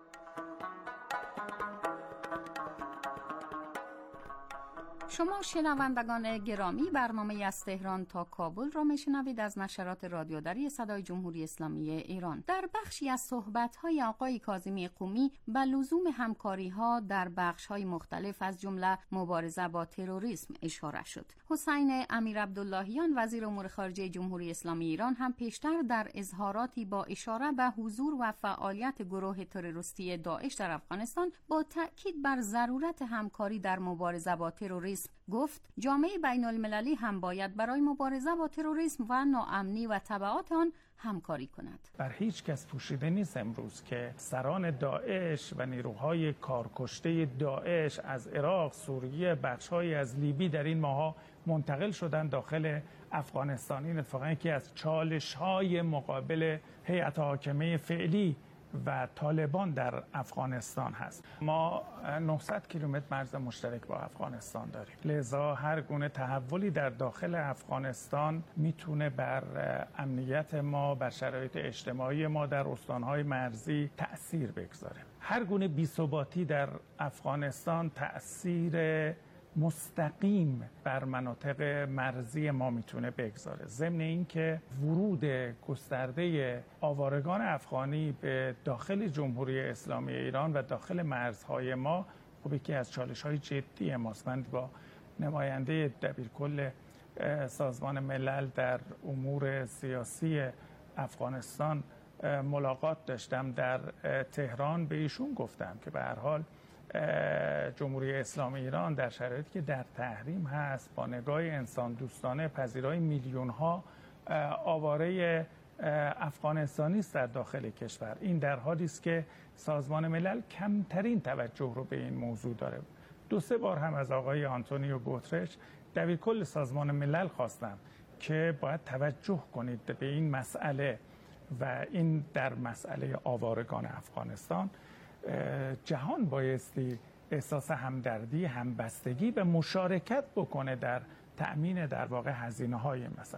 شما شنوندگان گرامی برنامه از تهران تا کابل را میشنوید از نشرات رادیودری صدای جمهوری اسلامی ایران. در بخشی از صحبت‌های آقای کاظمی قمی به لزوم همکاری‌ها در بخش‌های مختلف از جمله مبارزه با تروریسم اشاره شد. حسین امیر عبداللهیان وزیر امور خارجه جمهوری اسلامی ایران هم پیشتر در اظهاراتی با اشاره به حضور و فعالیت گروه تروریستی داعش در افغانستان با تأکید بر ضرورت همکاری در مبارزه با تروریسم گفت جامعه بین المللی هم باید برای مبارزه با تروریسم و ناامنی و تبعات آن همکاری کند. بر هیچ کس پوشیده نیست امروز که سران داعش و نیروهای کارکشته داعش از عراق، سوریه، بخش‌های از لیبی در این ماه‌ها منتقل شدن داخل افغانستان. این اتفاقا یکی از چالش‌های مقابل هیئت حاکمه فعلی و طالبان در افغانستان هست. ما نهصد کیلومتر مرز مشترک با افغانستان داریم، لذا هر گونه تحولی در داخل افغانستان میتونه بر امنیت ما، بر شرایط اجتماعی ما در استانهای مرزی تأثیر بگذاره. هر گونه بی‌ثباتی در افغانستان تأثیر مستقیم بر مناطق مرزی ما میتونه بگذاره. ضمن اینکه ورود گسترده آوارگان افغانی به داخل جمهوری اسلامی ایران و داخل مرزهای ما خب یکی از چالش‌های جدی ماست. من با نماینده دبیرکل سازمان ملل در امور سیاسی افغانستان ملاقات داشتم در تهران. به ایشون گفتم که به هر حال جمهوری اسلامی ایران در شرایطی که در تحریم هست با نگاه انسان دوستانه پذیرای میلیون ها آواره افغانستانی است در داخل کشور. این در حالی است که سازمان ملل کمترین توجه رو به این موضوع داره. دو سه بار هم از آقای آنتونیو گوترش دبیرکل سازمان ملل خواستم که باید توجه کنید به این مسئله و این در مسئله آوارگان افغانستان جهان بایستی احساس همدردی، همبستگی و مشارکت بکنه در تأمین در واقع هزینه های مسئله.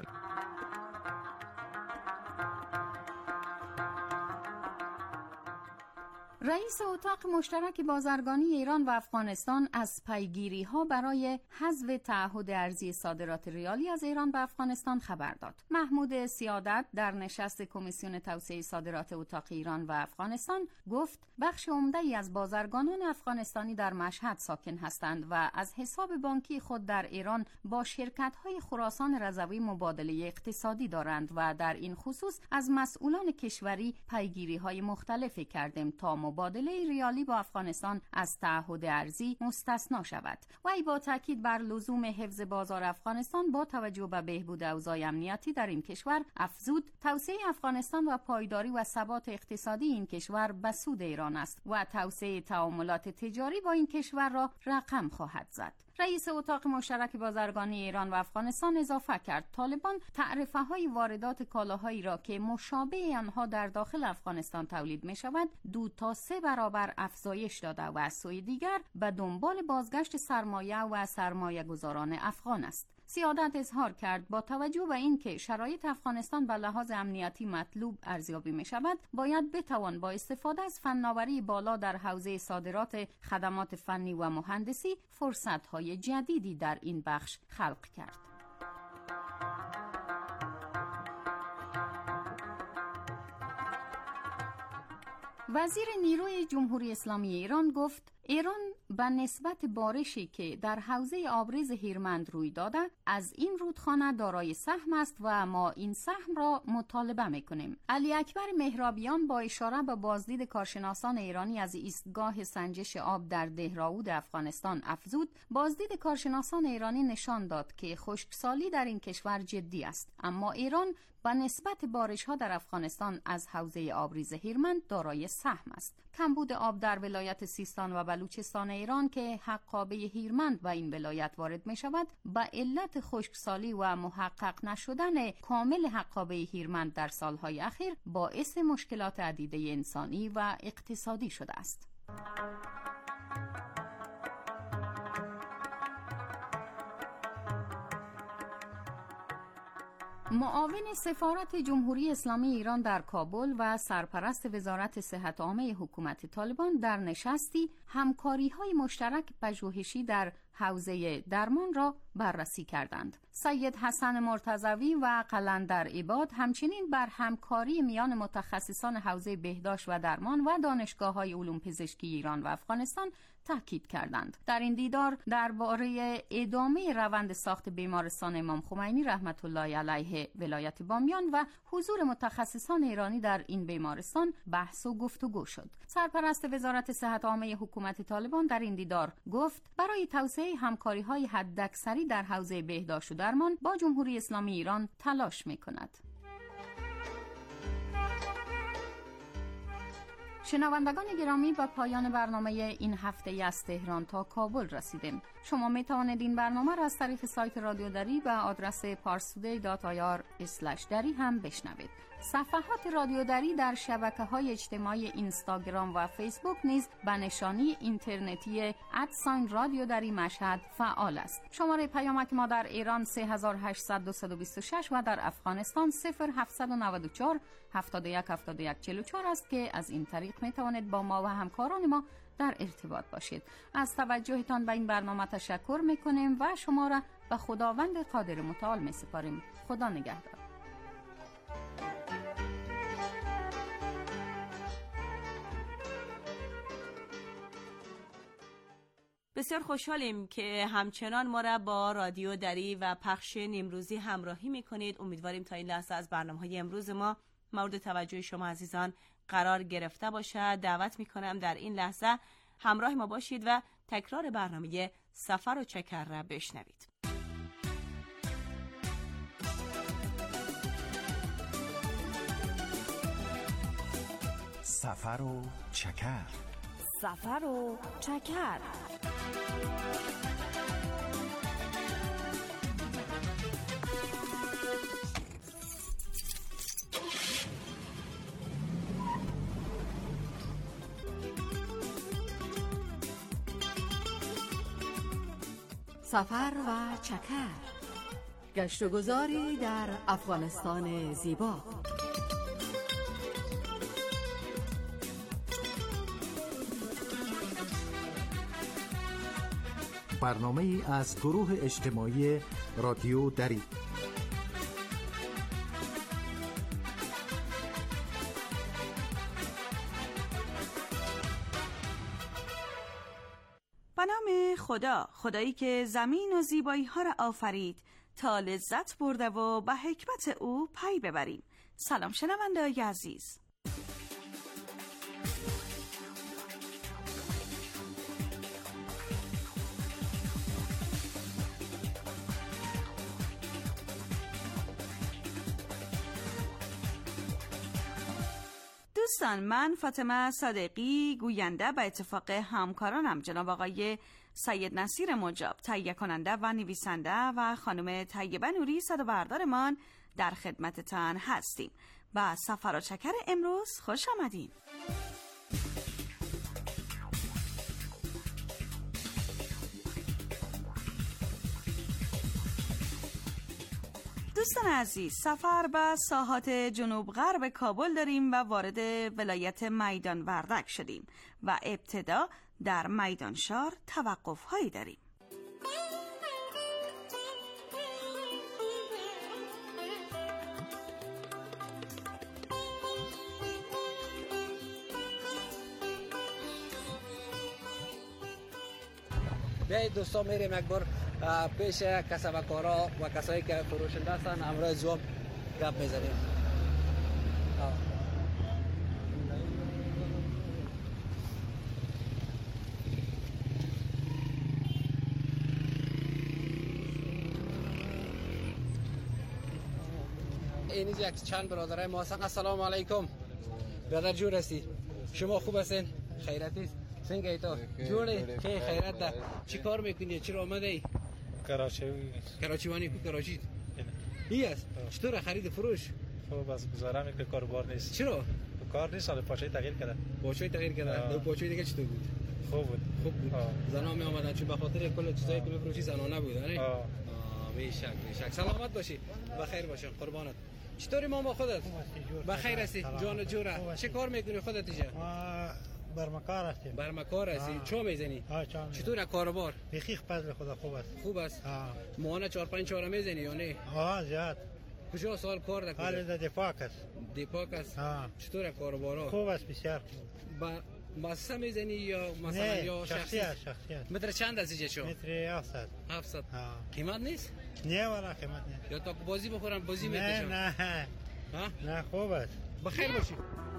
رئیس اتاق مشترک بازرگانی ایران و افغانستان از پیگیری ها برای حذف تعهد ارزی صادرات ریالی از ایران به افغانستان خبر داد. محمود سیادت در نشست کمیسیون توسعه صادرات اتاق ایران و افغانستان گفت بخش عمده‌ای از بازرگانان افغانستانی در مشهد ساکن هستند و از حساب بانکی خود در ایران با شرکت‌های خراسان رضوی مبادله اقتصادی دارند و در این خصوص از مسئولان کشوری پیگیری‌های مختلفی کردیم تا مبادله ریالی با افغانستان از تعهد ارزی مستثنا شود. وی با تاکید بر لزوم حفظ بازار افغانستان با توجه به بهبود اوضاع امنیتی در این کشور افزود توسعه افغانستان و پایداری و ثبات اقتصادی این کشور به سود ایران است و توسعه تعاملات تجاری با این کشور را رقم خواهد زد. رئیس اتاق مشترک بازرگانی ایران و افغانستان اضافه کرد طالبان تعرفه های واردات کالاهایی را که مشابه آنها در داخل افغانستان تولید می شود دو تا سه برابر افزایش داده و از سوی دیگر به دنبال بازگشت سرمایه و سرمایه گذاران افغان است. سیادت اظهار کرد با توجه به اینکه شرایط افغانستان به لحاظ امنیتی مطلوب ارزیابی می شود باید بتوان با استفاده از فناوری بالا در حوزه صادرات خدمات فنی و مهندسی فرصت‌های جدیدی در این بخش خلق کرد. وزیر نیروی جمهوری اسلامی ایران گفت ایران به نسبت بارشی که در حوزه آبریز هیرمند روی داده از این رودخانه دارای سهم است و ما این سهم را مطالبه میکنیم. علی اکبر مهرابیان با اشاره به بازدید کارشناسان ایرانی از ایستگاه سنجش آب در دهراود افغانستان افزود بازدید کارشناسان ایرانی نشان داد که خشکسالی در این کشور جدی است، اما ایران به نسبت بارش‌ها در افغانستان از حوزه آبریز هیرمند دارای سهم است. کمبود آب در ولایت سیستان و بلوچستان ایران که حقابه هیرمند و این ولایت وارد می شود به علت خشکسالی و محقق نشدن کامل حقابه هیرمند در سالهای اخیر باعث مشکلات عدیده انسانی و اقتصادی شده است. معاون سفارت جمهوری اسلامی ایران در کابل و سرپرست وزارت صحت عامه حکومت طالبان در نشستی همکاری‌های مشترک پژوهشی در حوزه درمان را بررسی کردند. سید حسن مرتضوی و قلندر عباد همچنین بر همکاری میان متخصصان حوزه بهداشت و درمان و دانشگاه‌های علوم پزشکی ایران و افغانستان تاکید کردند. در این دیدار درباره ادامه روند ساخت بیمارستان امام خمینی رحمت الله علیه ولایت بامیان و حضور متخصصان ایرانی در این بیمارستان بحث و گفتگو شد. سرپرست وزارت صحت عامه حکومت طالبان در این دیدار گفت برای توسعه همکاری‌های حداکثری در حوزه بهداشت و درمان با جمهوری اسلامی ایران تلاش می‌کند. شنوندگان گرامی، به پایان برنامه این هفته از تهران تا کابل رسیدیم. شما می توانید این برنامه را از طریق سایت رادیو دری و آدرس پارستودی دات آی آر اسلش دری هم بشنوید. صفحات رادیو دری در شبکه‌های اجتماعی اینستاگرام و فیسبوک نیز به نشانی اینترنتی ادساین رادیو دری مشهد فعال است. شماره پیامک ما در ایران سه هزار و هشتصد دویست و بیست و شش و در افغانستان صفر هفتصد و نود و چهار هفتاد و یک هفتاد و یک چهل و چهار است که از این طریق می توانید با ما و همکاران ما در ارتباط باشید. از توجهتان به این برنامه تشکر میکنیم و شما را به خداوند قادر متعال میسپاریم. خدا نگهدار. بسیار خوشحالیم که همچنان ما را با رادیو دری و پخش نیمروزی همراهی میکنید. امیدواریم تا این لحظه از برنامه‌های امروز ما مورد توجه شما عزیزان قرار گرفته باشد. دعوت میکنم در این لحظه همراه ما باشید و تکرار برنامه سفر و چکر را بشنوید. سفر و چکر، سفر و چکر. سفر و چکر، گشت و گذاری در افغانستان زیبا. برنامه ای از گروه اجتماعی رادیو دری. به نام خدا، خدایی که زمین و زیبایی ها را آفرید تا لذت برده و به حکمت او پی ببریم. سلام شنونده‌های عزیز. دوستان، من فاطمه صادقی گوینده به اتفاق همکارانم جناب آقای سید نصیر مجاب تهیه کننده و نویسنده و خانم طیبه نوری صدا بردارمان در خدمتتان هستیم. با سفر و چکر امروز خوش آمدین. دوستان عزیز، سفر به ساحات جنوب غرب کابل داریم و وارد ولایت میدان وردک شدیم و ابتدا در میدانشار توقف هایی داریم. بیایید دوستان میریم یک بار پیش کسبکارا و کسایی که فروشنده هستن همراه جواب گپ میزنیم. این یک چند برادرای ما هستن. السلام علیکم. برادر جور هستی؟ شما خوب هستین؟ خیرتی؟ سنگ ای تو جوری خیلی خیرت ده. چی کار میکنی؟ چرا آمده ای؟ کراچی کراچیوانی کو کراچی ای است. چطور خرید فروش؟ خب بس گزاره میکنه، کاربار نیست. چرا؟ کار نیست، حالا پاچه تغییر کرده. پاچه تغییر کرده. دو پاچه دیگه چطور بود؟ خوب بود. خوب بود. زنا می اومدن چون به خاطر کل چیزایی که میفروشی زنانه بود، نه؟ آه. بی شک بی شک. سلامت باشی. بخیر باشی. قربانت. چطوری ماما خودت؟ بخیر هستی؟ جان و جوره. چه کار میکنی خودت اینجا؟ برمکار هستیم. برمکار هستی؟ چه میزنی؟ چطور کاربار؟ بخیخ فضل خدا خوب است. خوب است. ماهانه چهار پنج چهار میزنی یا نه؟ آه زیاد. کجا سال کار داری؟ حالا در دپاک است. دپاک است. چطور کاربارا؟ خوب است بسیار. با مؤسسه میزنی یا مثلا یا شخصی است؟ شخصی است. متر چند است اینجا؟ متر هفتصد. هفتصد. قیمت نیست؟ نه والا قیمت نیست. یا تا بازی بخورن بازی میکشن؟ نه نه. ها؟ نه خوب است. بخیر باشی.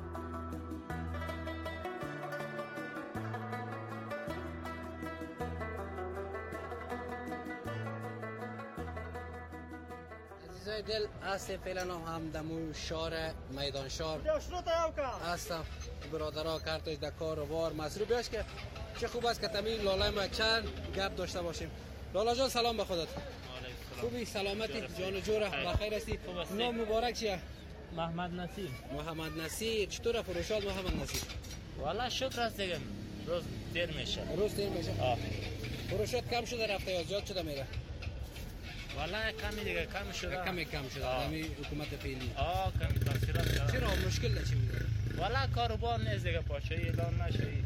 عزیزای دل، هستیم فعلا هم دمو شار میدان شار هستم. برادرها کارتش در کار و بار مصروف باش که چه خوب است که تمام لاله ما چند گپ داشته باشیم. لالا جان سلام به خودت. خوبی؟ سلامتی؟ جان و جوره؟ بخیر هستی؟ نام مبارک چیه؟ محمد نصیر. محمد نصیر. چطور فروشات محمد نصیر؟ والا شکر است دیگه، روز دیر میشه. روز دیر میشه. آه. فروشات کم شده رفته یا زیاد شده میره؟ والا کمی دیگه کم شده. کمی کم شده. همین حکومت فعلی. آه کمی تاثیرات. چرا مشکل چی بود؟ والا کاروبار نیست دیگه، پاچه اعلان نشه.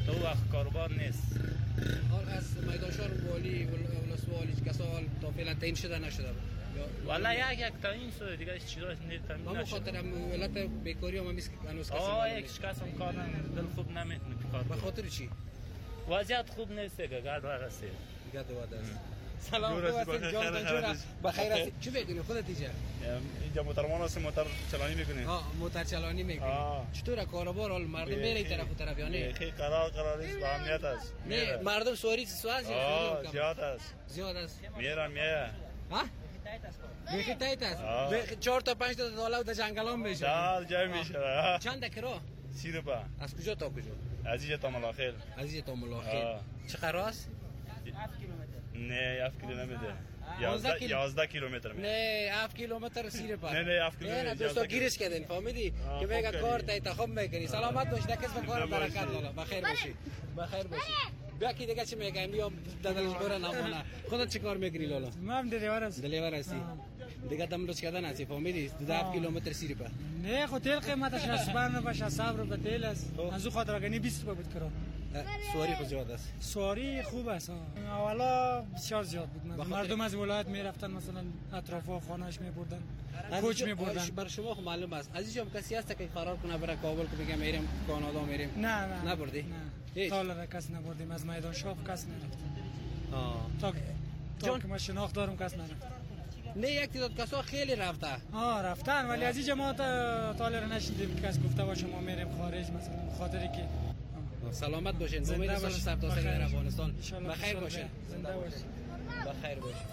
تو وقت کاروبار نیست. حال از میدانشار والی ولسوالی کسا حال تا فعلا تعیین شده نشده والا یک یک تعیین شده دیگه چیزا نمیتونم. ما خاطر ولایت بیکاری هم همیشه هنوز کسی آه یک کس هم کار دل خوب نمیتونه کار. به خاطر چی؟ وضعیت خوب نیست دیگه گرد واسه. گرد واسه. سلام علیکم جان جان بخیر هستی. چی میکنی خودت اینجا؟ اینجا موتورمان هستیم، موتور چلانی میکنیم. ها موتور چلانی میکنیم. چطور کاروبار حال مردم میره این طرف و طرف یا نه؟ خیلی قرار قرار است با امنیت است. نه مردم سواری سوار زیاد زیاد است. زیاد است. میرن میه. ها؟ بیخی تایت است. چهار تا پنج تا دالا در جنگلام میشه. دال جای میشه. چند کرا؟ سی روپا. از کجا تا کجا؟ از اینجا تا ملاخیل. از اینجا تا ملاخیل. چقدر است؟ هفت کیلومتر. نه هفت کیلو نمیده. یازده کیلومتر میده. نه هفت کیلومتر سیر پا. نه نه هفت کیلومتر. نه دوستا گیرش کردن فهمیدی؟ که میگه کار تایت خوب میکنی. سلامت باش دکس کار برکت الله. بخیر باشی. بخیر باشی. بیا کی دیگه چی میگم میام دادلش برا نمونه. خودت چی کار میکنی لالا؟ من دلیور هستم. دلیور هستی. دیگه دم روز کردن هستی فهمیدی؟ هفت کیلومتر سیر پا. نه خود تیل قیمتش نسبت باشه صبر به تیل است. از او خاطر اگه بیست روپیه بود کرد. سواری خوب زیاد است. سواری خوب است. اولا بسیار زیاد بود. مردم از ولایت میرفتن مثلا اطراف خانه‌اش میبردن. کوچ میبردن. بر شما خب معلوم است. از اینجا کسی هست که قرار کنه برای کابل که بگم میریم کانادا میریم. نه نه. نبردی؟ نه. تالا کس نبردیم از میدان شاف کس نرفت. آه. تا تا که ما شناخت دارم کس نرفت. نه یک تعداد کسا خیلی رفته. آه رفتن ولی از اینجا ما تالا رو نشیدیم که کس گفته باشه ما میریم خارج مثلا خاطری که سلامت باشین. امید است سر تا سر در افغانستان بخیر باشین. زنده باشین. بخیر باشین.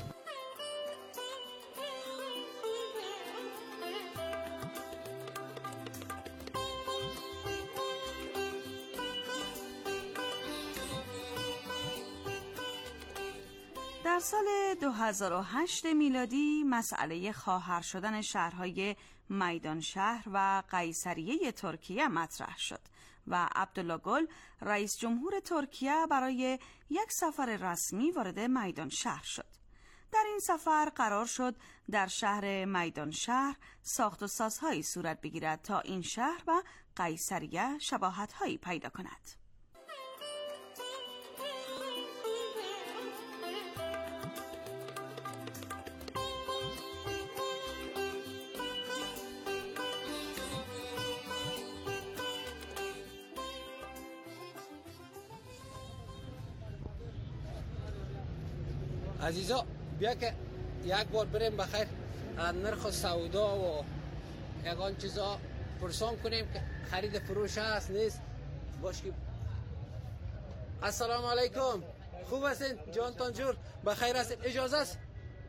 در سال دو هزار و هشت میلادی مسئله خواهر شدن شهرهای میدان شهر و قیصریه ترکیه مطرح شد و عبدالله گل رئیس جمهور ترکیه برای یک سفر رسمی وارد میدان شهر شد. در این سفر قرار شد در شهر میدان شهر ساخت و سازهایی صورت بگیرد تا این شهر و قیصریه شباهت‌هایی پیدا کند. عزیزا بیا که یک بار بریم بخیر نرخ سودا و یگان چیزا پرسان کنیم که خرید فروش هست نیست باش که السلام علیکم خوب هستین جان تانجور بخیر هستین اجازه است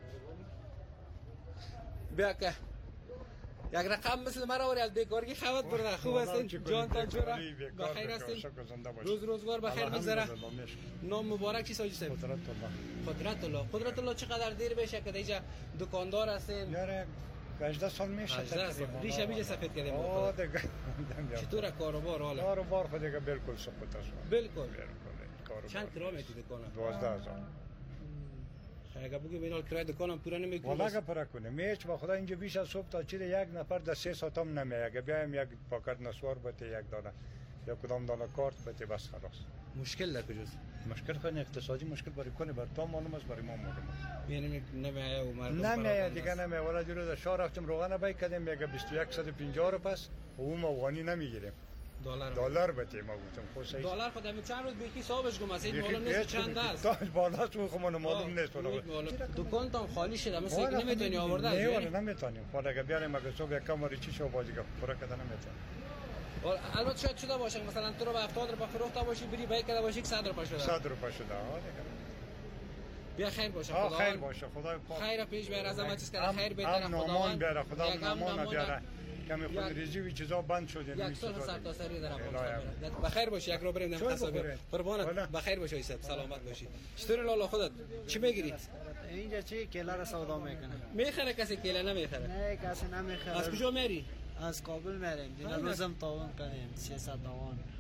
بیا که یک رقم مثل مرا وری از بیکارگی خبر برده خوب هستین جان تانجور بخیر هستین روز روزگار بخیر بگذره نام مبارک چی ساجی صاحب قدرت الله قدرت الله قدرت الله چقدر دیر بشه که اینجا دکاندار هستین یاره هجده سال میشه تقریبا ریشه بیجه سفید کردیم آه دیگه چطور کاروبار حالا کاروبار خود دیگه بالکل سقوط است بالکل چند کرایه میدی دکان دوازده هزار اگه بگی بینال کرایه دکانم پورا نمیکنه والا اگه پورا کنه میچ با خدا اینجا بیش از صبح تا چیز یک نفر در سه ساعت هم نمیه اگه بیایم یک پاکت نسوار بته یک دانه یا کدام دانه کارت بته بس خلاص مشکل در کجاست مشکل خیلی اقتصادی مشکل برای کنه بر تو معلوم است برای ما معلوم است یعنی نمیه و مردم نمیه دیگه نمیه ولی دیروز شهر رفتم روغن بای کردیم میگه بیست و یک صد و پنجاه رو پس اون افغانی نمیگیریم دلار دلار بته ما گفتم خو صحیح دلار خود همین چند روز به حسابش گم است این معلوم نیست چند است تا بالا تو خو من معلوم نیست ولی دکان تام خالی شده مثلا اینکه نمیتونی آورده نه ولی نمیتونیم خود اگه بیاریم اگه صبح یک کم چی شو بازی که پورا کردن نمیتونیم البته شاید شده باشه مثلا تو رو به هفتاد روپیه فروخته باشی بری بای کرده باشی صد روپیه شده صد روپیه شده ها دیگه بیا خیر باشه خدا خیر باشه خدای پاک خیر پیش بیار از همه چیز کنه خیر بهتره خداوند بیاره خدا نمان بیاره کمی خود ریزی و چیزا بند شده یک سال سر تا سری در افغانستان بخیر باشی یک رو بریم نم حساب قربانت بخیر باشی ایسب سلامت باشی چطور لالا خودت چی میگیرید اینجا چی کیلا را سودا میکنه میخره کسی کیلا نمیخره نه کسی نمیخره از کجا میری از کابل میریم دیگه روزم تاون کنیم سیصد تاون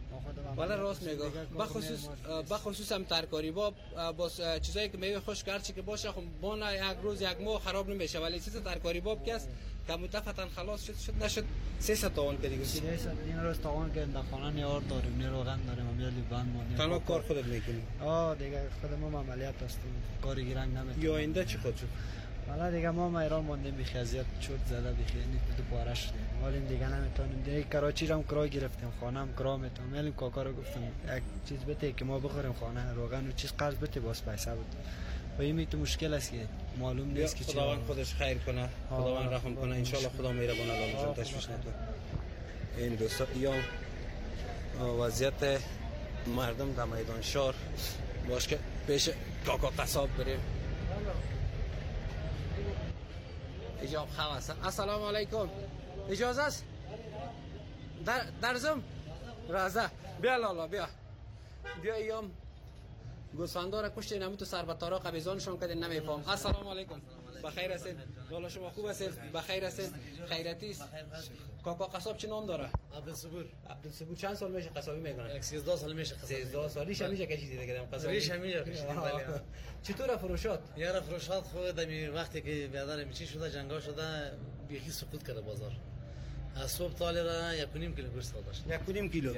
والا راست میگه. بخصوص بخصوص هم ترکاری با باز چیزایی که میوه خوش گرچه که باشه خب بنا یک روز یک ماه خراب نمیشه، ولی چیز ترکاری باب که است که متفقا خلاص شد شد نشد سیصد تومان کردی. سیصد این روز تومان که در خانه نیار داریم، نه روغن داریم، امیالی بند مونیم. تنها کار خودت میکنی؟ آه دیگه خود ما عملیات هستیم، کاری گیرنگ نمیتونیم. یا آینده چی خود شد؟ والا دیگه ما ایران موندیم، بی خیزیت چوت زده، بی خیلی دو پاره شدیم، ولی دیگه نمیتونیم. دیگه کراچی رو هم کرای گرفتیم، خانه هم کرا میتونیم. میلیم کاکا رو گفتم یک چیز بده که ما بخوریم، خانه روغن و چیز قرض بده باز پیسه بده. و این تو مشکل است که معلوم نیست که خداوند خودش خیر کنه، خداوند رحم کنه، ان شاء الله خدا مهربان الله تشویش نکنه. این دوستا یا وضعیت مردم در میدان شهر باش که پیش کاکا قصاب بریم. ایجاب خواست. السلام علیکم. اجازه است؟ در درزم رازه بیا لالا بیا بیا ایام گوسفندا را کشته نمی تو سر به تارا قبیزانشون کده نمیفهم. السلام علیکم. بخیر هستید؟ لالا شما خوب هستید؟ بخیر هستید؟ خیرتی است؟ کاکا قصاب چه نام داره؟ عبدالصبور. عبدالصبور چند سال میشه قصابی میکنه؟ یک سیزده سال میشه قصابی. سیزده سالیش همیشه کشیدی دیگه قصابی. ریش همیشه کشیدیم ولی. چطور فروشات؟ یارا فروشات خود دمی وقتی که بیادر میچی شده جنگا شده بیخی سقوط کرده بازار. از صبح تا را یک و نیم کیلو گوشت داشت. یک و نیم کیلو.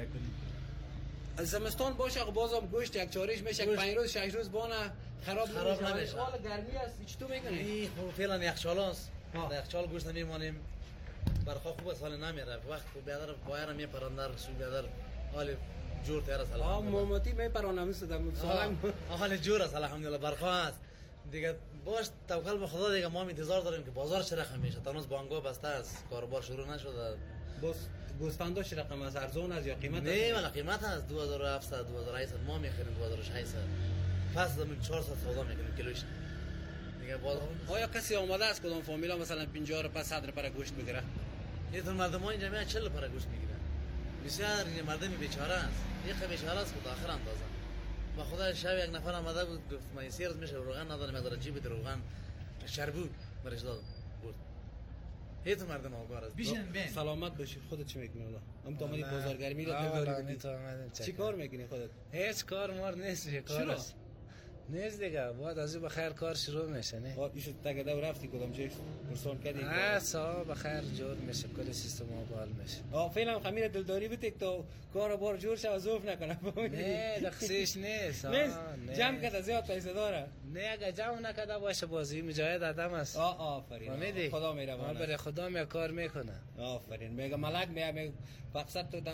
از زمستان باشه بازم گوشت یک چارش میشه، یک پنج روز شش روز بانه خراب خراب نمیشه. حال گرمی است چطور میکنه؟ این خب فعلا یخچال است. در یخچال گوشت نمیمانیم. برخا خوب است حال نمیره. وقت بیادر بایر میپرندر سو بیادر حال جور تر است الحمدلله. آ مومتی میپرانم است در سالنگ حال جور است الحمدلله. برخا است دیگه. باش توکل به خدا دیگه. ما انتظار داریم که بازار چه رقم میشه. تنوز بانگو بسته است، کاروبار شروع نشده. بس گوسفندا چه رقم است؟ ارزون است یا قیمت؟ نه والا قیمت است دو هزار و هفتصد دو هزار و هشتصد ما میخریم دو هزار و ششصد. پس دم چهارصد سودا میکنیم کیلوش. دیگه باز آیا کسی آماده است کدام فامیلا مثلا پنجاه روپیه صد روپیه گوشت بگیره؟ این مردم اینجا میان چهل روپیه گوشت میگیرن. بسیار این مردم بیچاره است. یک بیچاره است که آخر اندازه. با خدا شب یک نفر آمده بود گفت من سه روز میشه روغن ندارم، مقدار جیب روغن شربود برش دادم بود. هیچ مردم آگاه است. بیشتر سلامت باشی. خودت چی میکنی الان؟ هم تو اومدی بازارگرمی رو داری؟ چی کار میکنی خودت؟ هیچ کار مار نیست. کار است نیست دیگه. بعد از این بخیر کار شروع میشه. نه بعد ایشو تگ دو رفتی کدام جای پرسان کردی؟ نه صاحب بخیر جور میشه، کل سیستم باحال میشه. آ فعلا خمیر دلداری بود تو کارو بار جور شه اضاف نکنه. نه دخسیش نیست. نیست جمع کرده زیاد پیسه داره. نه اگه جمع نکرده باشه بازی مجاهد آدم است. آ آفرین. خدا مهربان. برای خدا می کار میکنه. آفرین. میگه ملک میگه مقصد تو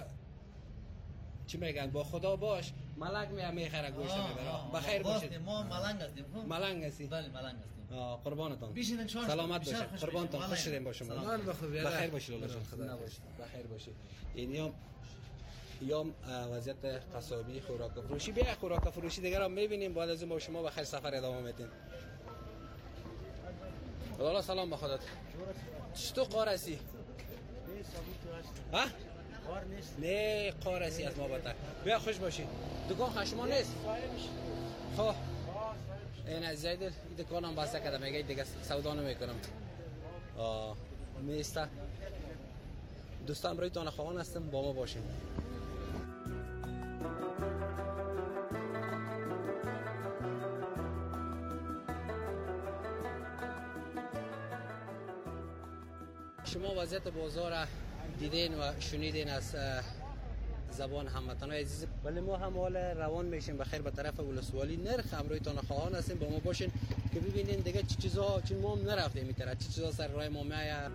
چی میگن با خدا باش ملک میام میخره گوشت میبره. بخیر باشید. ما ملنگ هستیم. ملنگ هستی؟ بله ملنگ هستیم. آه قربانتان. بیشتر سلامت باشید. قربانتان خوش شدیم با شما. سلام بخیر. بخیر باشید الله خدا باشید. بخیر باشید. این یوم یوم وضعیت قصابی خوراک فروشی بیا خوراک فروشی دیگه رو میبینیم. بعد از این با شما بخیر سفر ادامه میدیم. الله سلام به خودت. چطور قارسی؟ ها؟ قار نیست. نه قارسی از ما بهتر. بیا خوش باشی. دکان خشما نیست. خب این از زید این دکانم بسته کردم میگه دیگه سودا نمیکنم. آه میسته. دوستان برای تان خواهان هستم با ما باشین. شما وضعیت بازار دیدین و شنیدین از زبان هموطنان عزیز، ولی ما هم حال روان میشیم بخیر به طرف ولسوالی نرخ امرویتان خواهان هستیم با ما باشین که ببینین دیگه چه چیزا چون ما هم نرفتیم این طرف چه چیزا سر راه ما میاد.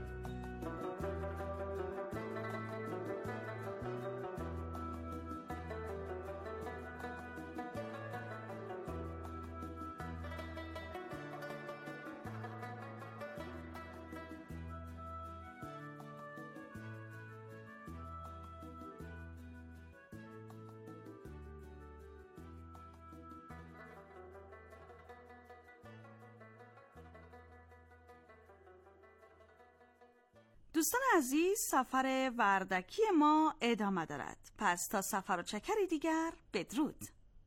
دوستان عزیز سفر وردکی ما ادامه دارد. پس تا سفر و چکری دیگر بدرود.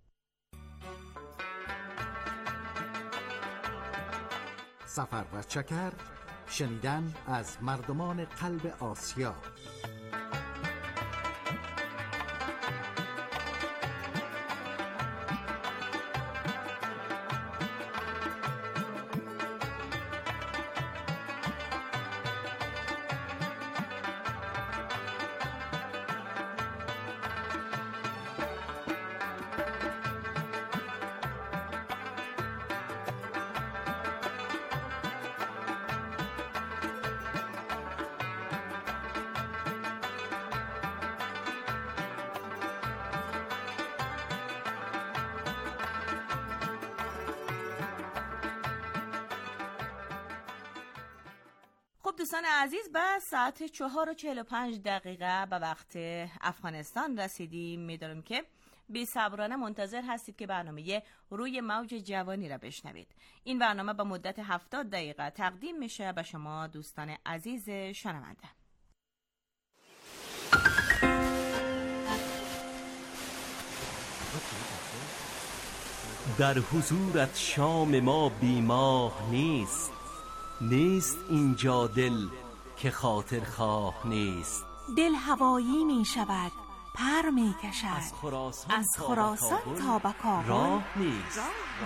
سفر و چکر، شنیدن از مردمان قلب آسیا. دوستان عزیز، به ساعت چهار و چهل و پنج دقیقه به وقت افغانستان رسیدیم. میدونم که بی صبرانه منتظر هستید که برنامه روی موج جوانی را بشنوید. این برنامه به مدت هفتاد دقیقه تقدیم میشه به شما دوستان عزیز شنونده. در حضورت شام ما بیماه نیست، نیست اینجا دل که خاطر خواه نیست. دل هوایی می شود، پر می کشد، از خراسان, از خراسان تا به کابل راه نیست.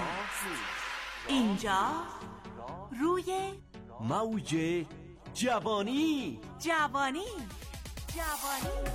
اینجا روی موج جوانی. جوانی جوانی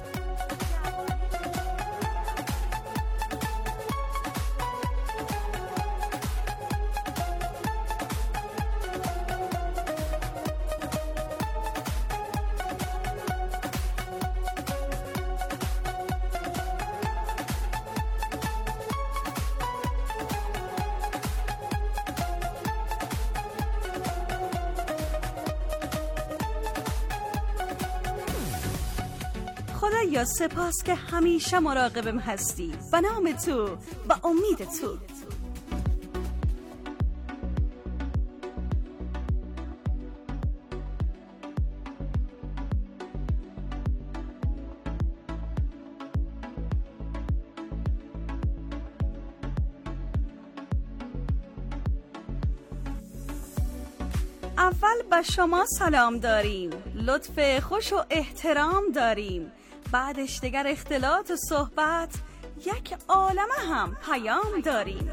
خدایا سپاس که همیشه مراقبم هستی. به نام تو، به امید تو. اول به شما سلام داریم، لطف خوش و احترام داریم، بعدش دیگر اختلاط و صحبت، یک عالمه هم پیام داریم.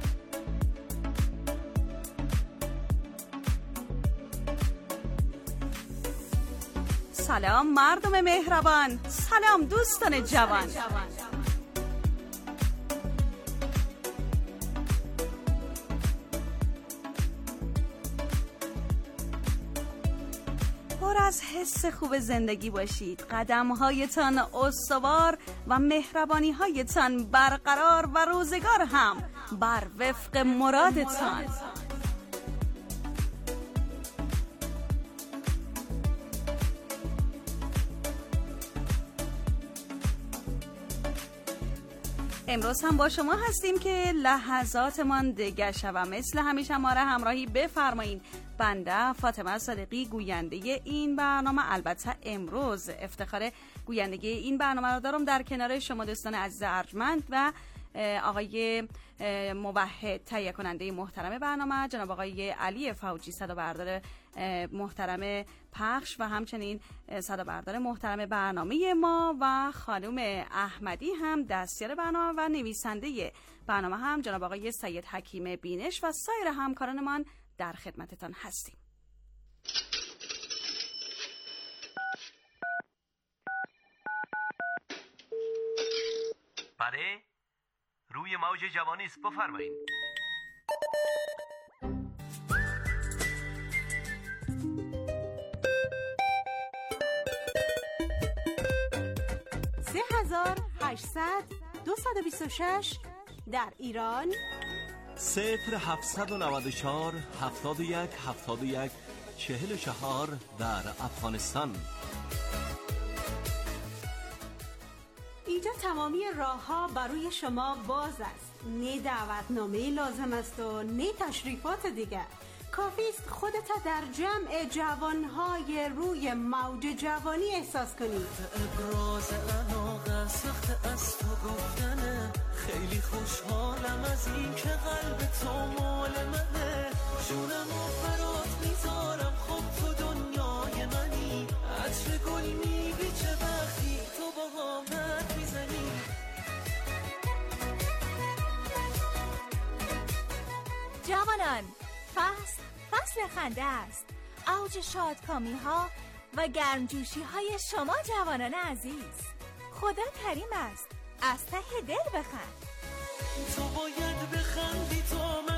سلام مردم مهربان، سلام دوستان جوان. پر از حس خوب زندگی باشید، قدم‌هایتان استوار و مهربانی‌هایتان برقرار و روزگار هم بر وفق مرادتان. امروز هم با شما هستیم که لحظاتمان دیگه شب مثل همیشه ما را همراهی بفرمایید. بنده فاطمه صادقی گوینده این برنامه، البته امروز افتخار گویندگی این برنامه را دارم در کنار شما دوستان عزیز ارجمند و آقای موحد تهیه کننده محترم برنامه، جناب آقای علی فوجی صدابردار محترم پخش و همچنین صدابردار محترم برنامه ما و خانم احمدی هم دستیار برنامه و نویسنده برنامه هم جناب آقای سید حکیم بینش و سایر همکارانمان در خدمتتان هستیم. بله، روی موج جوانی است، بفرمایید. سه هزار هشتصد دویست و بیست و شش در ایران، صفر هفتصد و نود و چهار هفتاد و یک هفتاد و یک چهل و چهار در افغانستان. اینجا تمامی راه ها برای شما باز است. نه دعوتنامه لازم است و نه تشریفات دیگر. کافی است خودت در جمع جوانهای روی موج جوانی احساس کنید. ابراز علاقه سخت از تو گفتنه، خیلی خوشحالم از این که قلب تو مال منه، جونم و برات میذارم، خب تو دنیای منی، عطر گل میبیچه وقتی تو با حامد میزنی. جوانان، فصل فصل خنده است، اوج شادکامی ها و گرمجوشی های شما جوانان عزیز. خدا کریم است، از ته دل بخند. تو باید بخندی تا من